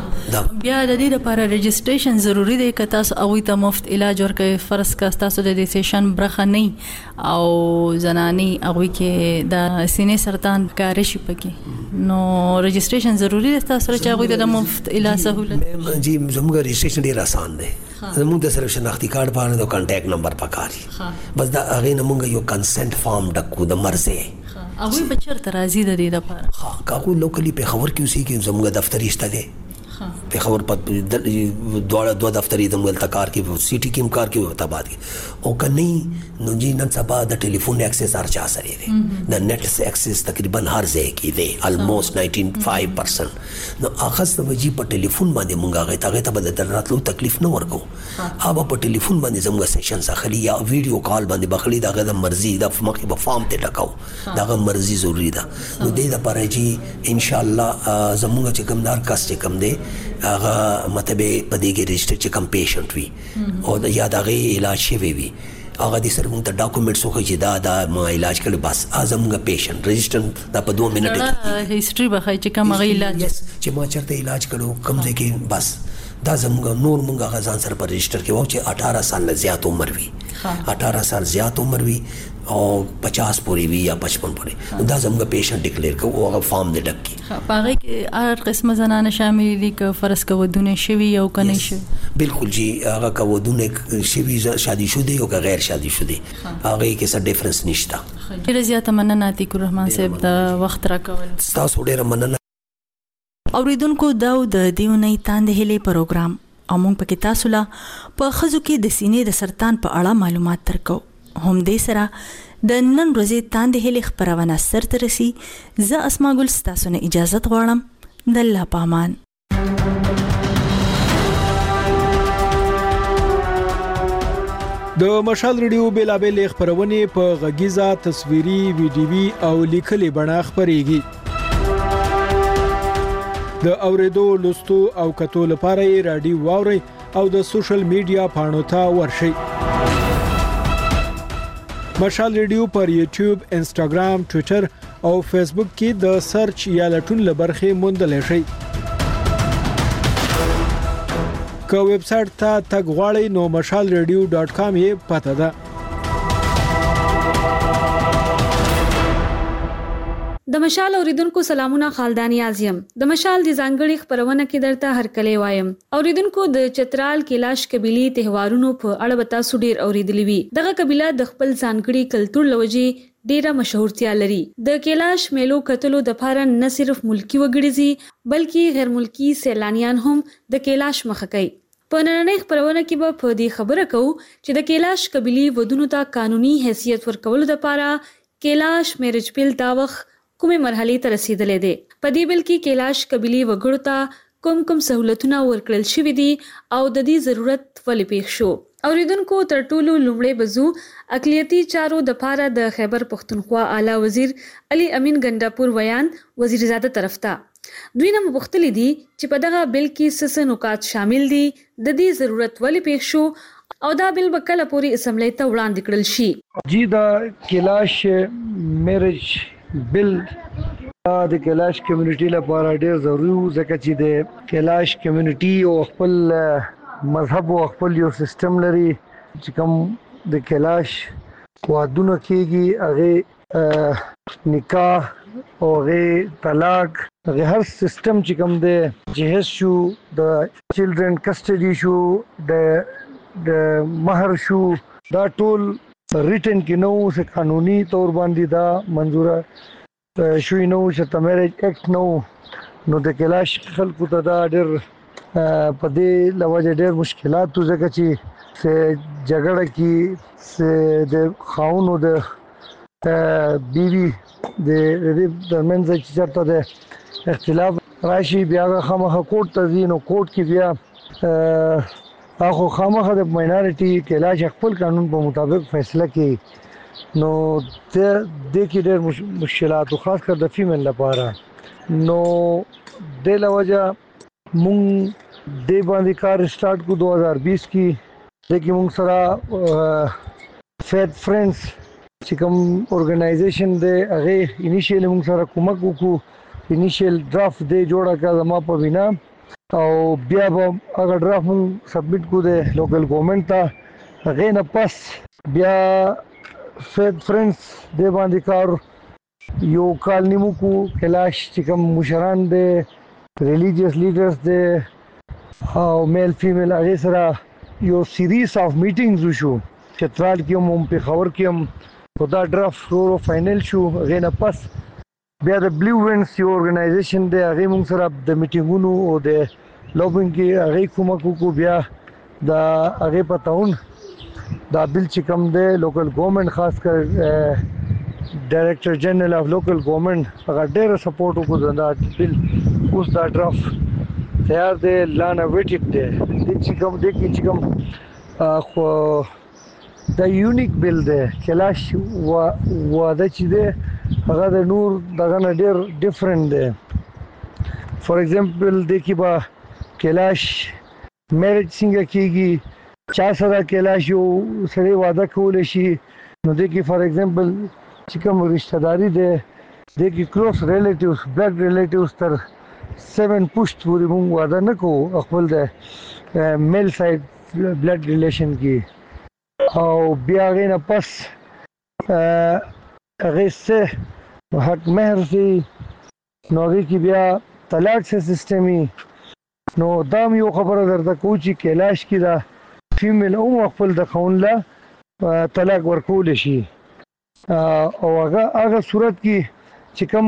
بیا د دې لپاره رجسټریشن ضروری دی که تاسو هغوی ته مفت علاج ورکوئ؟ فرض که تاسو د دې سیشن برخه نه او زنانې هغوی کې د سینې سرطان ښکاره شي پکې، نو رجسټریشن ضروری دی تاسو سره چې هغوی ته د مفت علاج سهولت؟ جی زموږ رجسټریشن ډېر آسان دی، زموږ د صرف شناختی کارت باندې د کانټیکټ نمبر پکاري، بس دا هغې نه موږ یو کنسنټ فارم ډکو د مرضۍ. هغوی به چېرته راځي د دې لپاره؟ که هغوی لوکلي پېښور کې اوسېږي زموږ دفتر شته دی، پېښور په دواړه دوه دفترې زموږ دلته کار کوي، سیټي کې هم کار کوي، آباد کې. او که نه نو جی نن سبا د ټلیفون ایکسس هر چا سره دی، د نیټ ایکسس تقریبا هر ځای کې دی، الموسټ نایټي فایو پرسنټ. نو هغه څه جی په ټلیفون باندې موږ هغې ته هغې ته به د راتلو تکلیف نه ورکوو، هغه په ټلیفون باندې زموږ سیشنز اخلي یا ویډیو کال باندې به اخلي، د هغه د مرضي د مخکې به فارم ته ډکوو، د هغه مرضي ضروري ده. نو دې دپاره چې انشاءالله زموږ چې کوم دار کس چې کوم دی هغه مطلب په دې کې رجسټر چې کم پیشنټ وي او یا د هغې علاج شوی وي، هغه دې سره موږ ته ډاکومنټس وښایي چې دا دا ما علاج کړی، بس هغه زموږ پیشنټ رجسټر دا په دوه منټو کې هیسټري به ښایي چې کوم هغه علاج چې ما چېرته علاج کړو کوم ځای کې، بس دا زموږ نور موږ هغه ځان سره په رجسټر کې وو چې اٹھارہ سال نه زیات عمر وي، اٹھارہ سال زیات عمر وي او پچاس پورې وي یا پچپن پورې، دا زموږ پیشنټ ډکلیئر کوو او هغه فارم دې ډک کړي. په هغې کې هر قسمه زنانه شاملې دي که فرض که ودونه شوي او که نه شوي؟ بالکل جی هغه کودونه شوی شادي شوده او غیر شادي شوده هغه کې څه ډیفرنس نشته. ډیره زیاته مننه عتیق الرحمن صاحب د وخت راکول. تاسو ډیره مننه. اوریدونکو دا د دیونی تاند هلي پروګرام امون پکې تاسو لا په خزو کې د سینې د سرطان په اړه معلومات ترکو. هم دې سره د نن ورځې تاند هلي خبرونه سرته رسي. زه اسماء ګل تاسو نه اجازه غواړم. د الله پامان. د مشال ریډیو بیلابل خبرونه په غږیزه تصویري ویډیوي او لیکلي بڼه خبريږي. د اوریدو لوستو او کتو لپاره رادیو واوري او د سوشل میډیا پاڼو ته ورشئ. مشال ریډیو پر یوټیوب، انسټاګرام، ټوئیټر او فیسبوک کې د سرچ یا لټون لبرخه موندل شي. که ویب سټ ته تګ غواړئ نو مشال ریډیو ډاټ کام یې پته ده. د مشال اوریدونکو سلامونه خالدانی اعظم. د مشال د ځانګړي خبرونه کې درته هرکلی وایم. اوریدونکو د چترال کیلاش قبيلي تهوارونو په اړه وتا سډیر اوریدلی وی. دغه قبيله د خپل ځانګړي کلتور لوجي ډیره مشهورتیا لري. د کیلاش میلو کتلو د پاره نه صرف ملکی وګړي بلکې غیر ملکی سیلانیان هم د کیلاش مخه کوي. په نننۍ خبرونه کې به په دې خبره کوو چې د کیلاش قبيلي ودونو ته قانوني حیثیت ورکول د پاره کیلاش میرج بیل داوخ کومه مرحله ته رسیدلې ده. په دې بل کې کیلاش قبيلي وګړو ته کوم کوم سہولتونه ورکړل شوې دي او د دې ضرورت ولې پېښ شو. اوریدونکو تر ټولو لومړی بزو اقلیتی چارو د پاره د خیبر پختونخوا اعلی وزیر علي امین ګنداپور ویان وزیرزاده طرف ته. دوی نه مختلف دي چې په دغه بل کې څه نکات شامل دي، د دې ضرورت ولې پېښ شو او دا بل به کله پوری اسمبلی ته وړاندې کړل شي. جی دا کیلاش میرج بل د کیلاش کمیونټي لپاره ډېر ضروري و ځکه چې د کیلاش کمیونټي او خپل مذهب او خپل یو سیستم لري چې کوم د کیلاش وادونه کېږي هغه نکاح او هغه طلاق هغه هر سیستم چې کوم د جهیز شو د چلډرن کسټډي شو د د مہر شو دا ټول ریټن کې نو څه قانوني تور باندې دا منزوره شوی نو چې د میریج اکټ نو نو د کیلاش خلکو ته دا ډېر په دې لوجه ډېر مشکلات تو ځکه چې څه جګړه کې څه د خاونو د بیوی د دې ترمنځ چې چرته د اختلاف راشي بیا خامخا کورټ ته ځي نو کورټ کې بیا اخو خامخا د ماینورټي کیلاش خپل قانون په مطابق فیصله کوي نو د دې کې ډېر مشکلات او خاص کر د فیمیل لپاره نو د لوجه مونږ د باندې کار سٹارټ کو دو ہزار بیس کې د کې مونږ سره فیت فرندز چې کوم اورګنایزیشن د هغه انیشیل مونږ سره کومک وکړو انیشیل ډرافټ د جوړه کا زما په وینا او بیا به هغه ډرافټ مونږ سبمیټ کو د لوکل ګورنمنت ته هغه نه پس بیا فیت فرندز د باندې کار یو کال نیمو کو کیلاش چې کوم مشران د ریلیجیس لیډرز د او میل فیمیل هغه سره یو سیریز اف میټینګز وشو چترال کې هم په خبر کې هم په دا ډرافټ ورو فائنل شو هغه نه پس بیا د بلیو وینډز یو اورګنایزیشن د هغه موږ سره د میټینګونو او د لوبینګ کې هغه کومک کو بیا د هغه پتاون دا بل چې کوم د لوکل ګورنمنت خاص کر ډایریکټر جنرال اف لوکل ګورنمنت هغه ډېر سپورټ وکړ دا بل اوس دا ډرافټ تیار دی لانه ویټډ دی د چې کوم د کې چې کوم خو دا یونیک بل دی کیلاش و واده چې دی هغه د نور دغه نه ډېر ډیفرنٹ دی فار ایگزامپل د کې با کیلاش میرج څنګه کیږي چا سره کیلاش یو سره واده کول شي نو د کې فار ایگزامپل چې کوم رشتہ داری دی د کې کلوز ریلیټیوز بلډ ریلیټیوز تر سیون پوشت پورې موږ واده نه کوو خپل د میل سایډ بلډ ریلیشن کې او بیا هغې نه پس هغې څه حق مهر سي نو هغې کې بیا طلاق څه سسټم وي نو دا یو خبره درته کوم چې کیلاش کې دا فیمیل او خپل د خون له طلاق ورکول شي او هغه هغه صورت کې چې کوم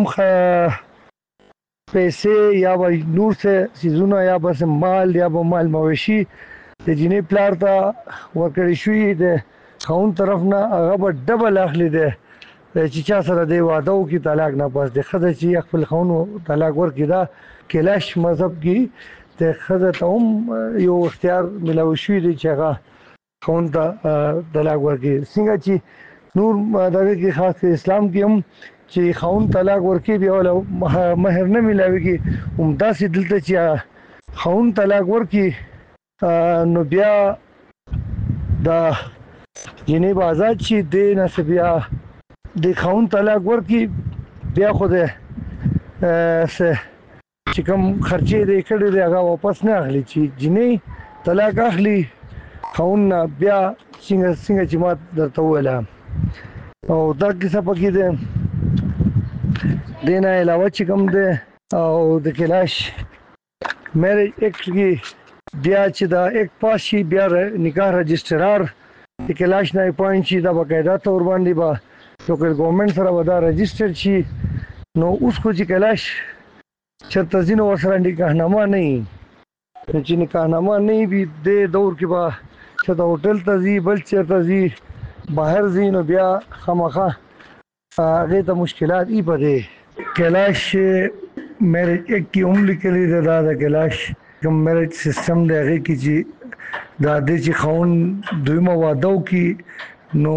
پیسې یا به نور څه سيزونه یا به مال یا به مال موشي د جنې پلار ته ورکړی شوی د خون طرف نه هغه به ډبل اخلي دی چې چا سره دی واده وکړي طلاق نه پاس دی ښځه چې خپل خون طلاق ورکړي دا کیلاش مذهب کې د ښځه ته هم یو اختیار ملاوي شوی دی چې هغه خون ته طلاق ورکړي څنګه چې نور دغه کې خاص اسلام کې هم چې خون طلاق ورکړي بیا ول مہر نه ملاويږي هم داسې دلته چې خون طلاق ورکړي نو بیا دا جنې آزاد شي د نسبیا د خون طلاق ورکړي بیا خو ده چې کوم خرچې دې کړې دي هغه واپس نه اخلي چې جنې طلاق اخلي خون بیا څنګه څنګه چې ما درته ویل او دا کیسه پکې ده دینه علاوه چې کوم ده او د کلاش میریج ایکټ کې بیا چې دا ایک پاس شي بیا نکاح رجسټرار د کلاش نه پوینټ شي دا باقاعده تور باندې با لوکل ګورنمنت سره ودا رجسټر شي نو اوس خو چې کلاش چرته ځینو ورسره نکاحنامه نه وي چې نکاحنامه نه وي د دور کې به چې د هوټل ته ځي بل چېرته ځي بهر ځي نو بیا خامخا هغې ته مشکلات ای په دی کلاش میریج ایکټ کې هم لیکلي دی دا د کلاش کوم میریج سسټم دی هغې کې چې دا دی چې خاوند دویمه واده وکړي نو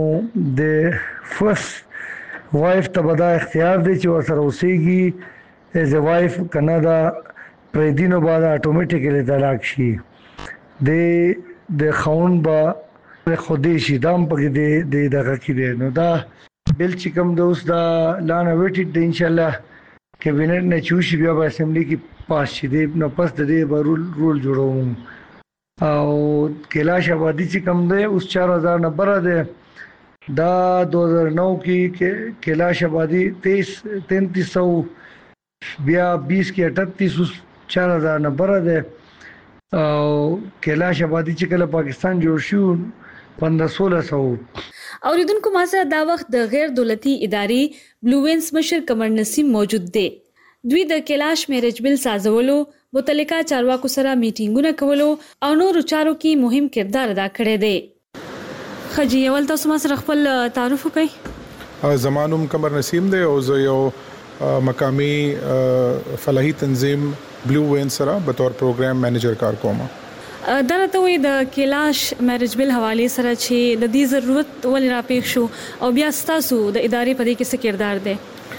د فرست وایف ته به دا اختیار دی چې ورسره اوسېږي ایز ا وایف که نه دا پرېږدي نو به دا اټومیټیکلی طلاق شي د د خاوند به خودی شي دا هم پکې د دغه کې دی نو دا بل چې کوم د اوس دا لانه ویټډ دی انشاءالله کابینټ نه چې وشي بیا به اسمبلي کې پاس شي دی نو پس د دې به رول رول جوړوم او کیلاش آبادی چې کوم دی اوس چار هزار نه بره دی دا دو ہزار نو کې کیلاش آبادی تیئیس تینتیس سو بیا بیس کې اٹھتیس اوس چار هزار نه بره دی او کیلاش آبادی چې کله پاکستان جوړ شو پندرہ سولہ سو اوریدونکو ما سره دا وخت د غیر دولتي ادارې بلو وینز مشر قمر نسیم موجود دی دوی د کیلاش میریج بل سازولو متعلقه چارواکو سره میټینګونه کولو او نورو چارو کې مهم کردار ادا کړی دی خجی اول تاسو ما سره خپل تعارف وکړئ زمانوم قمر نسیم دی او زه یو مقامی فلاحي تنظیم بلو وینز سره بطور پروګرام مینیجر کار کوم دا راته وایي د کیلاش میریج بل حواله سره چې د دې ضرورت ولې راپېښ شو او بیا ستاسو د ادارې په دې کې څه کردار دی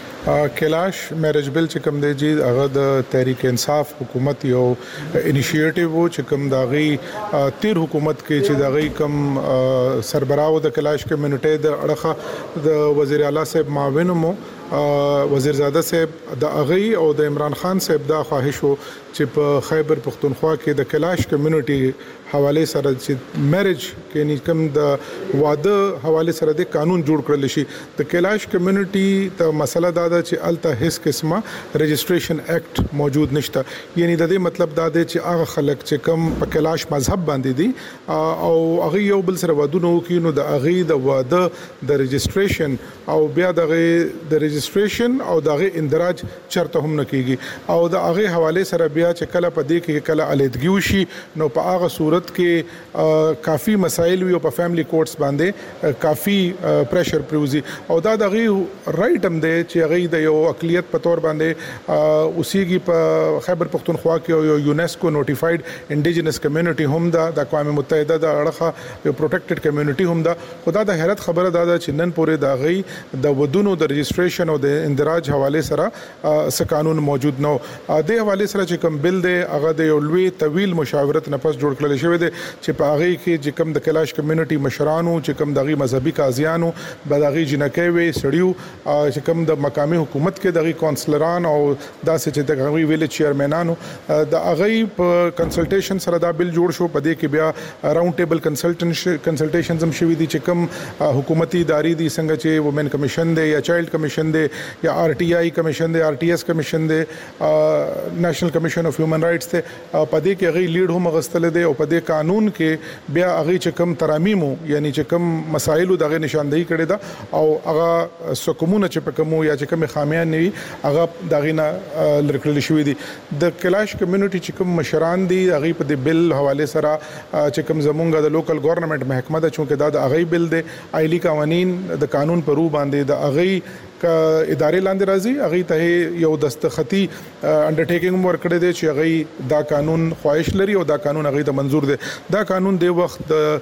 کیلاش میریج بل چې کوم دی چې هغه د تحریک انصاف حکومت یو انیشیټیو و چې کوم داغي تیر حکومت کې چې داغي کوم سربراو د کیلاش کمیونټي د اړخه د وزیر اعلی صاحب معاون مو وزیر زاده صاحب د اغي او د عمران خان صاحب دا خواهش وو چې په خیبر پختونخوا کې د کیلاش کمیونټي حواله سره چې میریج کې کوم د واده حواله سره د قانون جوړ کړل شي د کیلاش کمیونټي ته مسله دا ده چې الته هیڅ قسمه رجسټریشن ایکټ موجود نشته یعنی د دې مطلب دا دی چې هغه خلک چې کوم په کیلاش مذهب باندې دي او هغه یو بل سره ودونه کوي نو د هغه د واده د رجسټریشن او بیا دغه د رجسټریشن او دغه اندراج چرته هم نه کیږي او د هغه حواله سره بیا چې کله په دې کې کله الیدګي وشي نو په هغه صورت کې کافي مسایل وي او په فیملی کورټس باندې کافي پریشر پروزي او دا دغه رائټ هم دی چې هغه د یو اقلیت په تور باندې اوسېږي په خیبر پختونخوا کې یو یونیسکو نوټیفاید انډیجنس کمیونټي هم دا د اقوام متحده د اړخه یو پروټیکټډ کمیونټي هم دا خدا د حیرت خبره دا چې نن پورې دا غي د ودونو د رجسټریشن او د اندراج حواله سره س قانون موجود نو د حواله سره چې کوم بل دی هغه د یو لوی طویل مشاورت نه پس جوړ کړل شوی دی چې په هغه کې چې کوم د کیلاش کمیونټي مشرانو چې کوم دغه مذهبي قاضیانو بدغه جنکې وي سړیو چې کوم د مقامي حکومت کې دغه کونسلران او داسې چې دغه ویل چیرمنانو د هغه په کنسلټیشن سره دا بل جوړ شو په دې کې بیا راوند ټیبل کنسلټیشنز هم شوي دي چې کوم حکومتي ادارې دي څنګه چې وومن کمیشن دی یا چایلډ کمیشن دی دی یا آر ټي آی کمیشن دی، آر ټي ایس کمیشن دی، نېشنل کمیشن اف هیومن رائټس دی، په دې کې هغه لیډ هم غستل دی او په دې قانون کې بیا هغه چې کوم ترامیمو یعنی چې کوم مسایلو دغه نشاندهي کړی دا او هغه سکمونه چې په کومو یا چې کوم خامیان نوي هغه دغه نه لرکړل شوې دي. د کلاش کمیونټي چې کوم مشران دي هغه په دې بل حواله سره چې کوم زمونږ د لوکل ګورنمنت محکمه ده چې دا د هغه بل دی آئلی قوانین د قانون پر رو باندې د هغه ک ادارې لاندې راځي، هغه ته یو دستخطي انډرټیکینګ ورکړی دی چې هغه دا قانون خواهش لري او دا قانون هغه ته منزور دی. دا قانون دی وخت د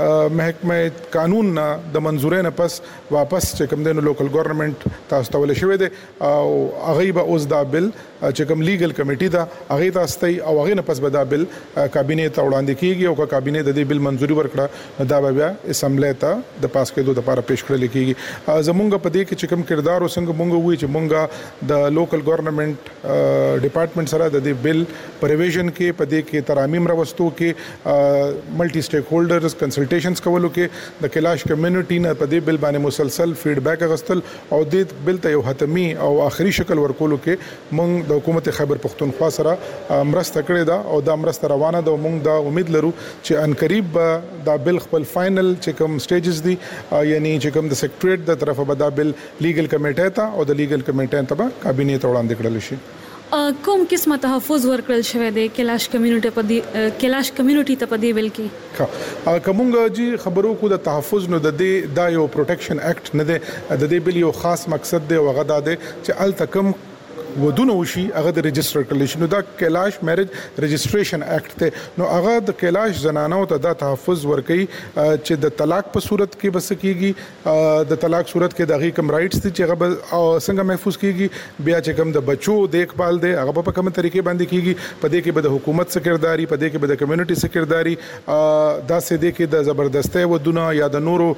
محکمه قانون نه د منزورۍ نه پس واپس چې کوم دنو لوکل ګورنمنت تاسو ته ول شوی دی او هغه به اوس دا بل چې کوم لیګل کمیټي دا هغه تاسو ته او هغه نه پس به دا بل کابینه ته وړاندې کیږي او کابینه د دې بل منزوري ورکړه دا بیا اسمبلی ته د پاس کېدو لپاره پیښ کړل کیږي. زمونږ په دې کې چې کوم کردار وسنګ مونږ وی چې مونږ د لوکل ګورنمنت ډپارټمنټ سره د دې بل پروویژن کې په دې کې ترامیم راوستو کې ملټي سټیک هولډرز کنسلټیشنز کولو کې د کلاش کمیونټي نه په دې بل باندې مسلسل فیډبیک غستل او دې بل ته یو حتمی او آخري شکل ورکولو کې مونږ د حکومت خیبر پختونخوا سره مرسته کړې ده او دا مرسته روانه ده. مونږ دا امید لرو چې ان قریب دا بل خپل فائنل چې کوم سټیجز دي یعنی چې کوم د سیکریټریټ د طرفه به دا بل لیګل کمیټه ته او د لیګل کمیټه ته به کابینه ته وړاندې کړل شي. کوم قسمه تحفظ ورکړل شوی دی کلاش کمیونټي په دې کلاش کمیونټي ته په دې ویل کې؟ ها کومګه جی خبرو کو د تحفظ نو د دې دا یو پروټیکشن اکټ نه دی، د دې بل یو خاص مقصد دی او هغه دا دی چې ال تکم ودونه وشي هغه د ريجستر کړل شي. نو دا کلاش میرج رجسټریشن اکټ ته نو هغه د کلاش زنانو ته دا تحفظ ورکړي چې د طلاق په صورت کې بس کیږي، د طلاق صورت کې دغه کم رائټس دي چې هغه څنګه محفوظ کیږي، بیا چې کوم د بچو دیکبال دی هغه په کومه طریقې باندې کیږي، په دې کې به د حکومت سکرداري، په دې کې به د کمیونټي سکرداري، دا سه دې کې د زبردستۍ ودونه یا د نورو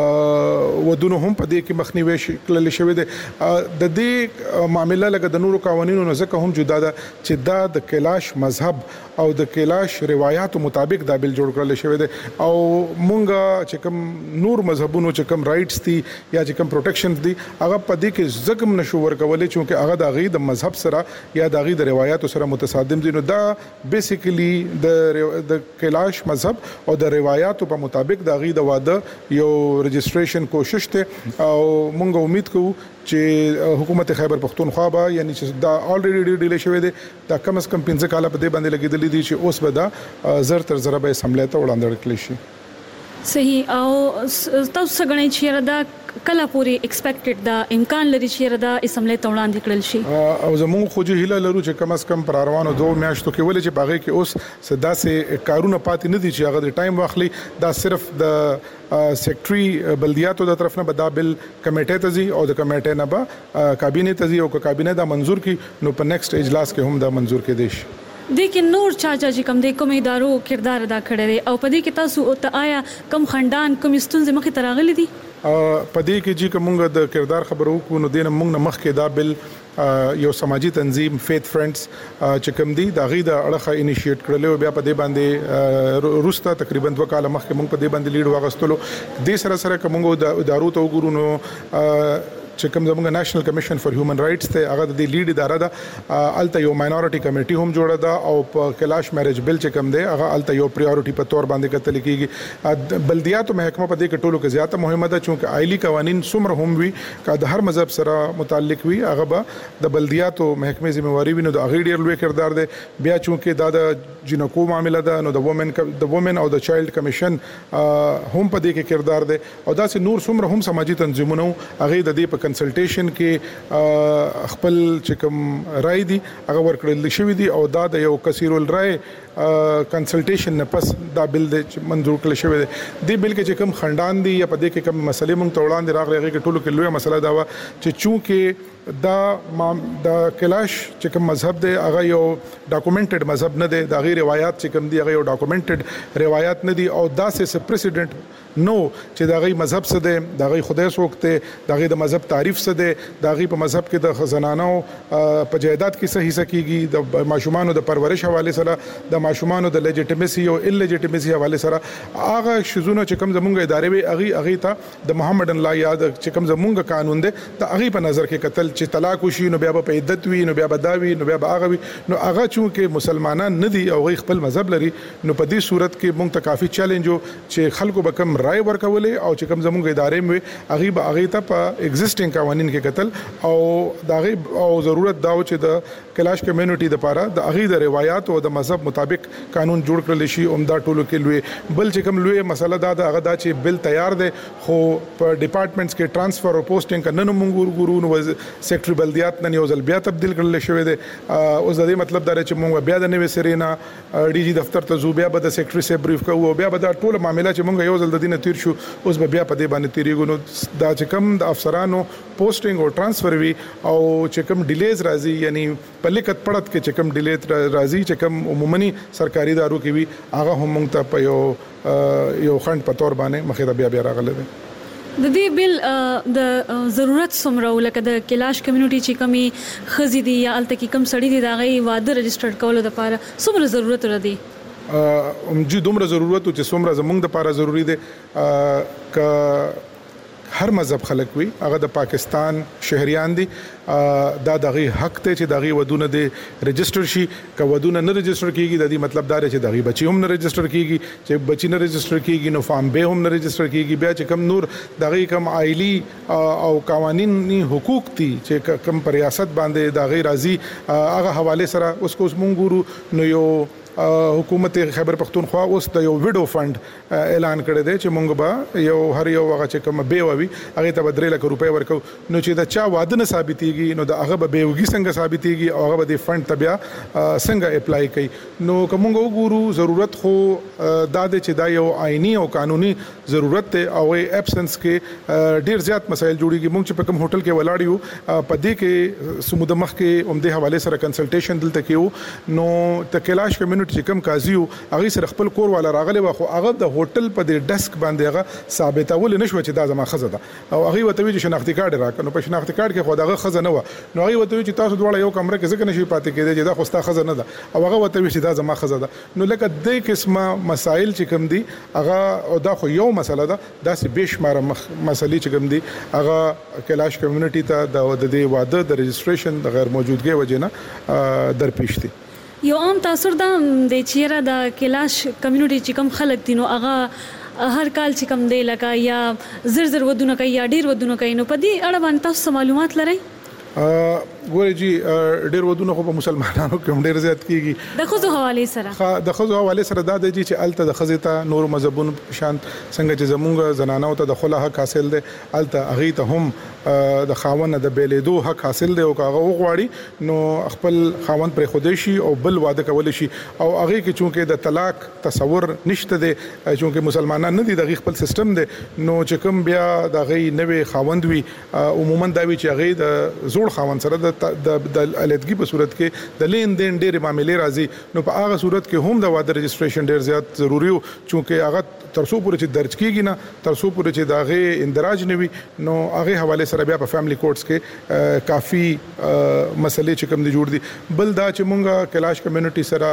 ودونه هم په دې کې مخنیوي کړل شوی دی. د دې معاملې لګ د نورو قوانینو نه ځکه هم جدا ده چې دا د کلاش مذهب او د کلاش روایتو مطابق دا بل جوړ کړل شوی دی او مونږه چې کوم نور مذهبونو چې کوم رائټس دي یا چې کوم پروټیکشنز دي هغه په دې کې زګم نشو ورکولې چې هغه د غي د مذهب سره یا د غي د روایتو سره متصادم دي. نو دا بیسیکلی د د کلاش مذهب او د روایتو په مطابق د غي د واده یو رجسټریشن کوشش ته او مونږ امید کوو چې حکومت خیبر پختونخوا به یعنی چې دا الریډي ډیلی شوی دی دا کم از کم پنځه کاله په دې باندې لګیدلې دي چې اوس به دا زر تر زر به اسمبلی ته وړاندې کړل شي. صحیح. او تاسو څنګه چې دا کله پوری ایکسپیکټډ دا امکان لري چې دا اسمبلی ته وړاندې کړل شي؟ او زموږ خو چې هیله لرو چې کم از کم پر روانو دوه میاشتو کې ولې چې باغې کې اوس صدا سه کارونه پاتې نه دي چې هغه د ټایم واخلي. دا صرف د سیکریټري بلدیاتو د طرف نه به دا بل کمیټه ته ځي او د کمیټه نه به کابینه ته ځي او کابینه دا منزور کی نو په نیکسټ اجلاس کې هم دا منزور کې دي. د کې نور چاچا چې کوم د کوم ادارو کردار ادا کړی دی او په دې کې تاسو او ته آیا کم خندان کوم ستونزې مخې ته راغلي دي؟ په دې کې چې کومه د کردار خبرو کو نو دینه موږ نه مخکې دا بل یو سماجی تنظیم فیت فرندز چې کوم دی دا غي د اړه انیشیټ کړل بیا په دې باندې روستا تقریبا دوه کال مخکې موږ په دې باندې لیډ واغستلو. د سره سره کومه د ادارو ته وګورو نو چې کوم زموږ نېشنل کمیشن فار هیومن رائټس ته هغه د لیډ اداره ده الته یو ماینورټي کمیټي هم جوړه ده او په کلاش میرج بل چې کوم دی هغه الته یو پریورټي په تور باندې کتل کیږي. بلدیاتو محکمه په دې کې ټولو کې زیاته مهمه ده چې آئلی قوانین څومره هم وي که د هر مذهب سره متعلق وي هغه به د بلدیاتو محکمه ذمہواری وي نو د هغه ډیر لوی کردار دی. بیا چې دا د جنکو معاملې ده نو د وومن د وومن او د چایلډ کمیشن هم په دې کې کردار دی او دا سه نور څومره هم سماجی تنظیمونه هغه د دې په کنسلټیشن کې خپل چې کوم رائے دي هغه ورکړل شوی دي او دا د یو کثیرل رائے کنسلټیشن نه پس دا بل د منظور کړل شوی دی. د بل کې چې کوم خندان دي یا په دې کې کوم مسلې مونږ ته وړاندې راغلي هغه کې ټولو کې لوی مسله دا و چې چونکه دا د کلاش چې کوم مذهب دی هغه یو ډاکومنټډ مذهب نه دی، د غیر روایت چې کوم دی هغه یو ډاکومنټډ روایت نه دی، او دا سه پریسیډنټ نو چې د غي مذهب څه دی، د غي خدای سوکته، د غي د مذهب تعریف څه دی، د غي په مذهب کې د خزانانو په جایداد کې صحیح سکیږي، د ماشومان د پرورش حواله سره، د ماشومان د لیجټیمیسي او ان لیجټیمیسي حواله سره هغه شزونه چې کوم زمونږ ادارې وي هغه هغه ته د محمد الله یاد چې کوم زمونږ قانون دی د هغه په نظر کې قتل چې طلاق وشي نو بیا په عدت وي، نو بیا به داوي، نو بیا به هغه وي، نو هغه چې مسلمانان نه دي او غي خپل مذهب لري، نو په دې صورت کې مونږ ته کافي چیلنج چې خلکو به کم رائے ورکولې او چې کوم زمونږ ادارې مې هغه به هغه ته په ایگزیسټینګ قوانين کې قتل او داغه او ضرورت دا چې د کلاش کمیونټي د پاره د هغه د روایت او د مذهب مطابق قانون جوړ کړل شي. عمده ټولو کې لوی بل چې کوم لوی مسله دا د هغه دا چې بل تیار دی خو په ډپارټمنټس کې ټرانسفر او پوسټینګ کنه مونږ ګورو نو سیکټری بلدیات نه یو ځل بیا تبدیل کړل شوی دی. اوس د دې مطلب دا چې مونږ بیا د نوې سرینا ډي جی دفتر ته زو بیا به د سیکټری سره بریف کوو، بیا به دا ټول معاملې چې مونږ یو ځل د دینه تیر شو اوس به بیا په دې باندې تیریږو. نو دا چې کوم د افسرانو پوسټینګ او ټرانسفر وی او چې کوم ډیلیز راځي یعنی په لیکت پړت کې چې کوم ډیلی راځي چې کوم عمومي سرکاري ادارو کې وی هغه هم مونږ ته په یو یو خند په تور باندې مخې ته بیا بیا راغله ده. د دې بل د ضرورت څومره ولکه د کلاش کمیونټي چې کمی خزي دي یا الته کې کم سړی دي دا غي واده رجسټرډ کولو د لپاره څومره ضرورت ردي؟ ام جی دومره ضرورت چې څومره زمونږ د لپاره ضروری دي ک هر مذهب خلک وي هغه د پاکستان شهريان دي، دا دغه حق ته چې دغه ودونه دي رجسټر شي، که ودونه نه رجسټر کیږي د دې مطلب دا چې دغه بچي هم نه رجسټر کیږي، چې بچي نه رجسټر کیږي نو فارم به هم نه رجسټر کیږي، بیا چې کم نور دغه کم عائلی او قوانینی حقوق دي چې کم پر ریاست باندې دغه راضي هغه حواله سره اوس کوس مونږ ګورو نو یو حکومت خیبر پختونخوا اوس د یو ویډو فند اعلان کړی دی چې مونږ به یو هر یو هغه چې کوم بیووي هغه ته درې لک روپۍ ورکو، نو چې دا چا واده نه ثابتېږي نو دا هغه به بیوګي څنګه ثابتېږي او هغه به د فند ته بیا څنګه اپلای کوي. نو کوم وګورو ضرورت خو دا د چې دا یو آئینی او قانوني ضرورت ته او ابسنس کې ډیر زیات مسایل جوړیږي. مونږ چې په کوم هوټل کې ولاړ یو په دې کې سمود مخ کې عمده حواله سره کنسلټیشن دلته کېو نو د کلاش کمیونټي چې کوم قاضي هغه سره خپل کور والا راغلی و خو هغه د هوټل په د ډیسک باندې هغه ثابتول نشو چې دا زما خزه ده او هغه وته وی چې شناختی کارت راکړو په شناختی کارت کې خو دغه خزه نه و نو هغه وته وی چې تاسو دواړه یو کمره کې ځکه نشي پاتې کېدی چې دا خو ستا خزه نه ده او هغه وته وی چې دا زما خزه ده. نو لکه د قسمه مسائل چې کوم دي هغه او دا خو یو مسله ده داسې بشمار مسلې چې کوم دي هغه کلاش کمیونټي ته د دې واده د رجسټریشن د غیر موجودګۍ وجنه درپېښ دي. یو عام تاثر دا د چیرې د کلاش کمیونټي چې کوم خلک دي نو هغه هر کال چې کوم دی لکه یا زر زر ودونه کوي یا ډیر ودونه کوي، نو په دې اړه باندې تاسو معلومات لرئ؟ ګورې جی ډېر ودونه خو په مسلمانانو کې هم ډېر زیات کیږي د خزو حواله سره د خزو حواله سره دا دی چې الته د خزې ته نور مذهبونو شان څنګه چې زمونږ زنانو ته د خلا حق حاصل دی الته هغه ته هم د خاوند د بیلیدو حق حاصل دی او هغه وغواړي نو خپل خاوند پر خودشي او بل واده کول شي او هغه کې چونکه د طلاق تصور نشته دی چونکه مسلمانان نه دي د خپل سیستم دی نو چې کوم بیا د غي نوې خاوند وي عموما دا وی چې هغه د زوړ خاوند سره د د الیدګي په صورت کې د لین دین ډېر معاملې راځي نو په هغه صورت کې هم د واده رجسټریشن ډېر زیات ضروری وو چونکه هغه ترڅو پورې چې درج کیږي نه ترڅو پورې چې داغه اندراج نوي نو هغه حواله سره بیا په فیملی کورټس کې کافي مسلې چې کوم دي جوړ دي. بل دا چې مونږه کلاش کمیونټي سره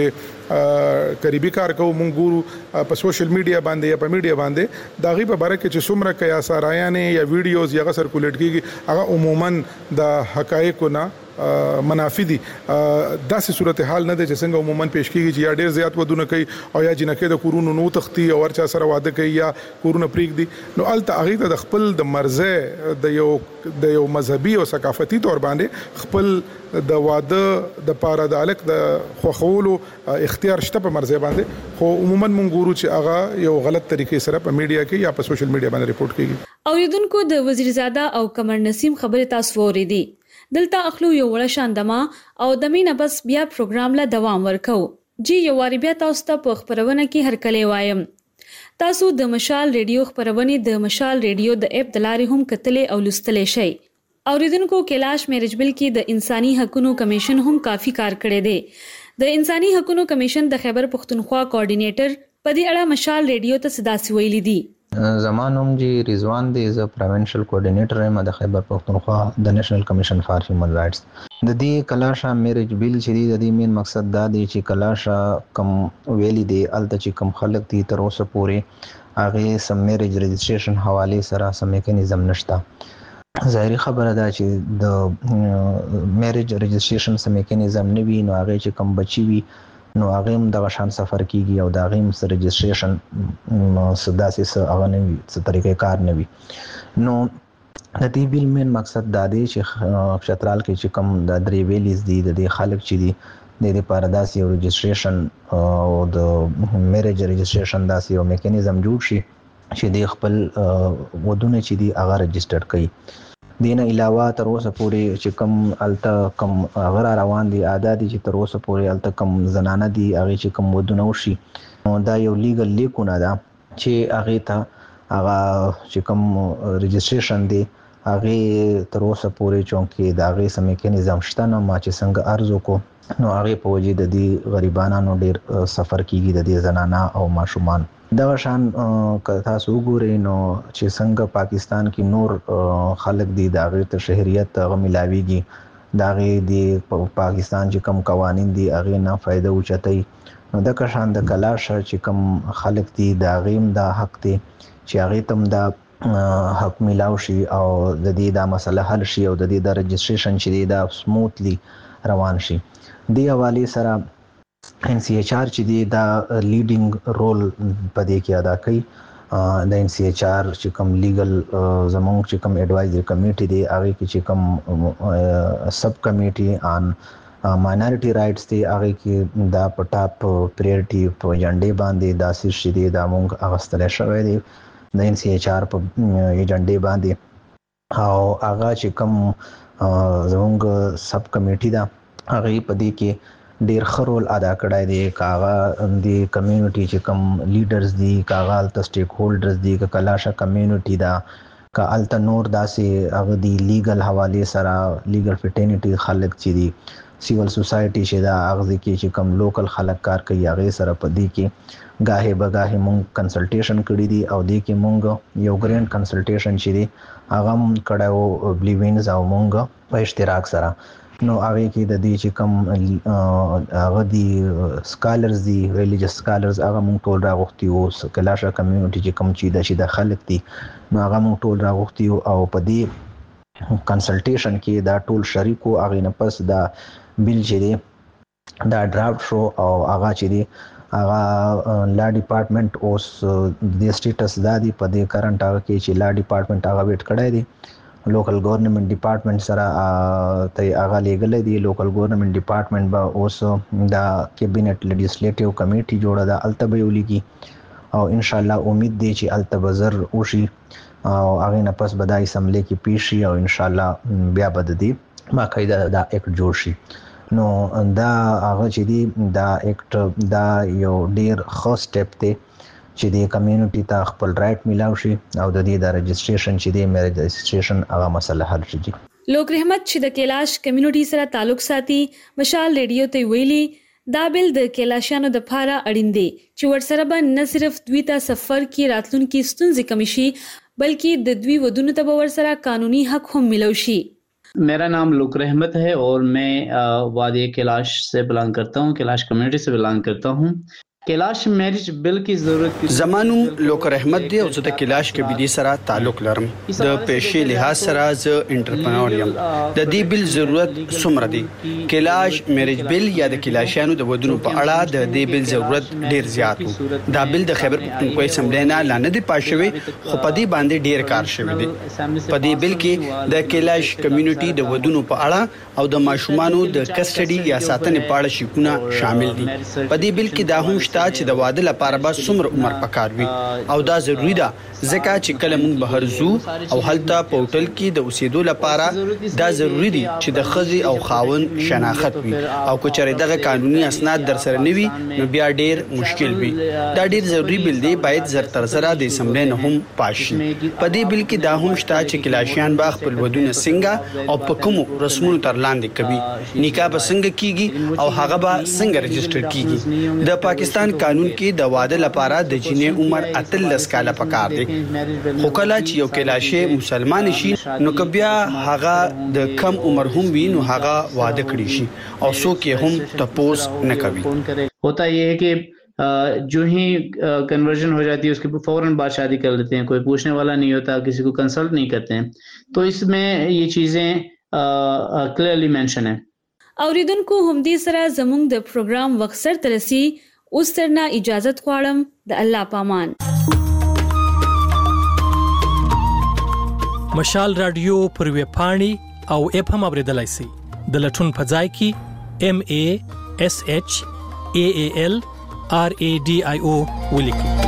چونکه قریبي کار کوو مونږ ګورو په سوشل میډیا باندې یا په میډیا باندې داغه په اړه کې چې څومره کیا سارایانه یا ویډیوز یا سرکولیټ کیږي هغه عموما د حقایق نه منافی دي داسې صورتحال نه ده چې څنګه عموما پیش کیږي چې یا ډیر زیات ودونه کوي او یا جنکه د کورونو نو تختی او ورچا سره واده کوي یا کورونه پریک دي نو الته هغه د خپل د مرزه د یو د یو مذهبي او ثقافتي تور باندې خپل د واده د پاره د الک د خوخولو اختیار شته په مرزه باندې خو عموما مونږ ګورو چې هغه یو غلط طریقې سره په میډیا کې یا په سوشل میډیا باندې ریپورت کیږي. اوریدونکو د وزیرزاده او قمر نسیم خبره تاسو ورېدي دلته اخلو یو وړه شاندما او د مینه بس بیا پروګرام له دوام ورکو جی یو واری بیا تاسو ته په خبرونه کې هر کله وایم تاسو د مشال ریډیو خبرونه د مشال ریډیو د اپ د لارې هم کتلې او لستلې شي اوریدونکو کلاش میرج بل کې د انساني حقوقو کمیشن هم کافي کار کړی دی. د انساني حقوقو کمیشن د خیبر پختونخوا کوارډینیټر په دې اړه مشال ریډیو ته صداسي ویلي دي. زمانوم جی رضوان دی ز پروینشل کوارډینیټر یم د خیبر پختونخوا د نېشنل کمیشن فار هیومن رائټس. د دې کلاشا میرج بیل چې د دې مین مقصد دا دی چې کلاشا کم ویلي دی الته چې کم خلک دي تر اوسه پورې هغه سم میرج رجسټریشن حواله سره سم میکانیزم نشته. ظاهري خبره ده چې د میرج رجسټریشن سم میکانیزم نه وي نو هغه چې کم بچي وي نو هغه هم د غشان سفر کیږي او د هغه هم سره رجسټریشن سداسي سره هغه نه وي څه طریقې کار نه وي. نو د دې بیل مین مقصد دا دی چې چترال کې چې کم د درې ویلیز دي د دې خلک چې دي د دې لپاره داسې یو رجسټریشن او د میرج رجسټریشن داسې یو میکانیزم جوړ شي چې د خپل ودونه چې دي هغه رجسټر کړي. دینه علاوه تر اوسه پورې چې کم الته کم غیر روان دي عادت دي چې تر اوسه پورې الته کم زنانه دي هغه چې کم ودونه وشي دا یو لیګل لیکونه ده چې هغه ته هغه چې کم رجسټریشن دی هغه تر اوسه پورې چونکې دا هغه سم میکانیزم شته نو ما چې څنګه ارزو کو نو هغه په وجه د دې غریبانو ډیر سفر کیږي د دې زنانه او ماشومان. دا شان تاسو وګورئ نو چې څنګه پاکستان کې نور خلک دي دا غیر ته شهریت غو ملاويږي دا غي دي پاکستان چې کم قوانين دي هغه نه فائدہ اوچتای نو د کشان د کلاش چې کم خلک دي دا غیم دا حق دي چې هغه تم دا حق ملاو شي او د دې دا مسله حل شي او د دې د رجسټریشن چې دا سموثلی روان شي. دی حواله سره ان سی ایچ آر چې دی دا لیډینګ رول په دې کې ادا کوي. د ان سی ایچ آر چې کوم لیګل زمونږ چې کوم ایڈوایزري کمیټي دی هغه کې چې کوم سب کمیټي آن ماینورټي رائټس دی هغه کې دا پټاپ پریورټي په ایجنډې باندې دا سیس دی دا مونږ اغستل شوی دی د ان سی ایچ آر په ایجنډې باندې او هغه چې کوم زمونږ سب کمیټي دا هغه په دې کې ډیر خرول ادا کړای دی. کاغه دی کمیونټي چې کوم لیډرز دي کاغه الته سټیک هولډرز دي ک کلاشا کمیونټي دا ک الته نور داسې هغه دی لیګل حواله سره لیګل فټینټي خلک چې دي سیول سوسایټي چې دا هغه کې چې کوم لوکل خلک کار کوي هغه سره په دې کې غاهه بغاهه مونږ کنسلټیشن کړی دي او دې کې مونږ یو ګرینډ کنسلټیشن چې دي هغه مونږ کړو بلیوینز او مونږ په اشتراک سره نو هغه کې د دې چې کوم هغه دي سکالرز دي ریلیجیس سکالرز هغه مونږ ټول راغوښتي او کلاشا کمیونټي چې کوم چې د شي د خلک دي نو هغه مونږ ټول راغوښتي او په دې کنسلټیشن کې دا ټول شریکو هغه نه پس دا بیل چې دی دا ډرافټ شو او هغه چې دی هغه لا ډپارټمنټ اوس د سټیټس دا دی په دې کرنٹ هغه کې چې لا ډپارټمنټ هغه ویټ کړی دی لوکل گورنمنت ډپارټمنټ سره ته هغه لیګل دی. لوکل گورنمنت ډپارټمنټ به اوس دا کابینټ لیجسلیټیو کمیټي جوړه ده الته به ولیږي او ان شاء الله امید دی چې الته بزر وشي او هغه نه پس بدای اسمبلی کې پیش شي او ان شاء الله بیا بد دی باقاعده دا اکټ جوړ شي. نو دا هغه چې دی دا اکټ دا یو ډیر ښه سټپ دی چې د کمیونټي ته خپل رائټ میلاو شي او د دې د رجسټریشن چې د میرج رجسټریشن هغه مسله حل شي. لوک رحمت چې د کیلاش کمیونټي سره تعلق ساتي مشال ریډیو ته ویلي دا بیل د کیلاشانو د پاره اړین دی چې ورسره به نه صرف دوی ته سفر کې راتلونکي ستونزې کم شي بلکې د دوی ودونو ته به ورسره قانوني حق هم ملو شي. मेरा नाम लुक रहमत है और मैं वादी कैलाश से बिलोंग करता हूँ, कैलाश कम्युनिटी से बिलोंग करता हूँ. कैलाश मैरिज बिल की जरूरत زمانوم لوک رحمت دی او زه د کلاش کبیلی سره تعلق لرم. د پیشې لحاظ سره زه انټرپرنور یم. د دې بیل ضرورت څومره دی؟ کلاش میریج بیل یا د کلاشانو د ودونو په اړه د دې بیل ضرورت ډیر زیات وو. دا بیل د خیبر پختونخوا اسمبلی نه لاندې دی پاس شوی خو په دې باندې ډیر کار شوی دی. په دې بیل کې د کلاش کمیونټي د ودونو په اړه او د ماشومانو د کسټډي یا ساتنې په اړه شکونه شامل دي. په دې بیل کې دا هم شته چې د واده لپاره به څومره عمر پکار وي او دا ضروری ده ځکه چې کله موږ بهر زو او هلته په هوټل کې د اوسېدو لپاره دا ضروری دي چې د خزي او خاون شناخت وي او که چېرې دغه قانوني اسناد در سره نه وي نو بیا ډیر مشکل وي. دا ډیر ضروری بل دی باید زر تر زره د اسمبلی نه هم پاس شي. په دې بل کې دا هم شته چې کلاشیان به خپل ودونه څنګه او په کومو رسمونو تر لاندې کوي، نکاح به څنګه کیږي او هغه به څنګه رجسټر کیږي. د پاکستان قانون کې د واده لپاره د جنې عمر اتلس کاله پکار دی، خو کله چې یو کلاشه مسلمان شي نو که بیا هغه د کم عمر هم وي نو هغه واده کړی شي او څوک یې هم تپوس نه کوي. होता ये है कि जो ही कन्वर्जन हो जाती है उसके फौरन बाद शादी कर लेते हैं, कोई पूछने वाला नहीं होता, किसी को कंसल्ट नहीं करते हैं. तो इसमें ये चीजें क्लियरली मेंशन है. اوریدونکو همدې سره زموږ د پروګرام وخت سر ترسي اوس ترنا اجازت غواړم د الله پامان. مشال رادیو پر وی پاڼي او اپ هم اوریدلای شئ. د لټون په ځای کې ام ای اس ایچ ای ای ال آر ای ډي آی او ولیکئ.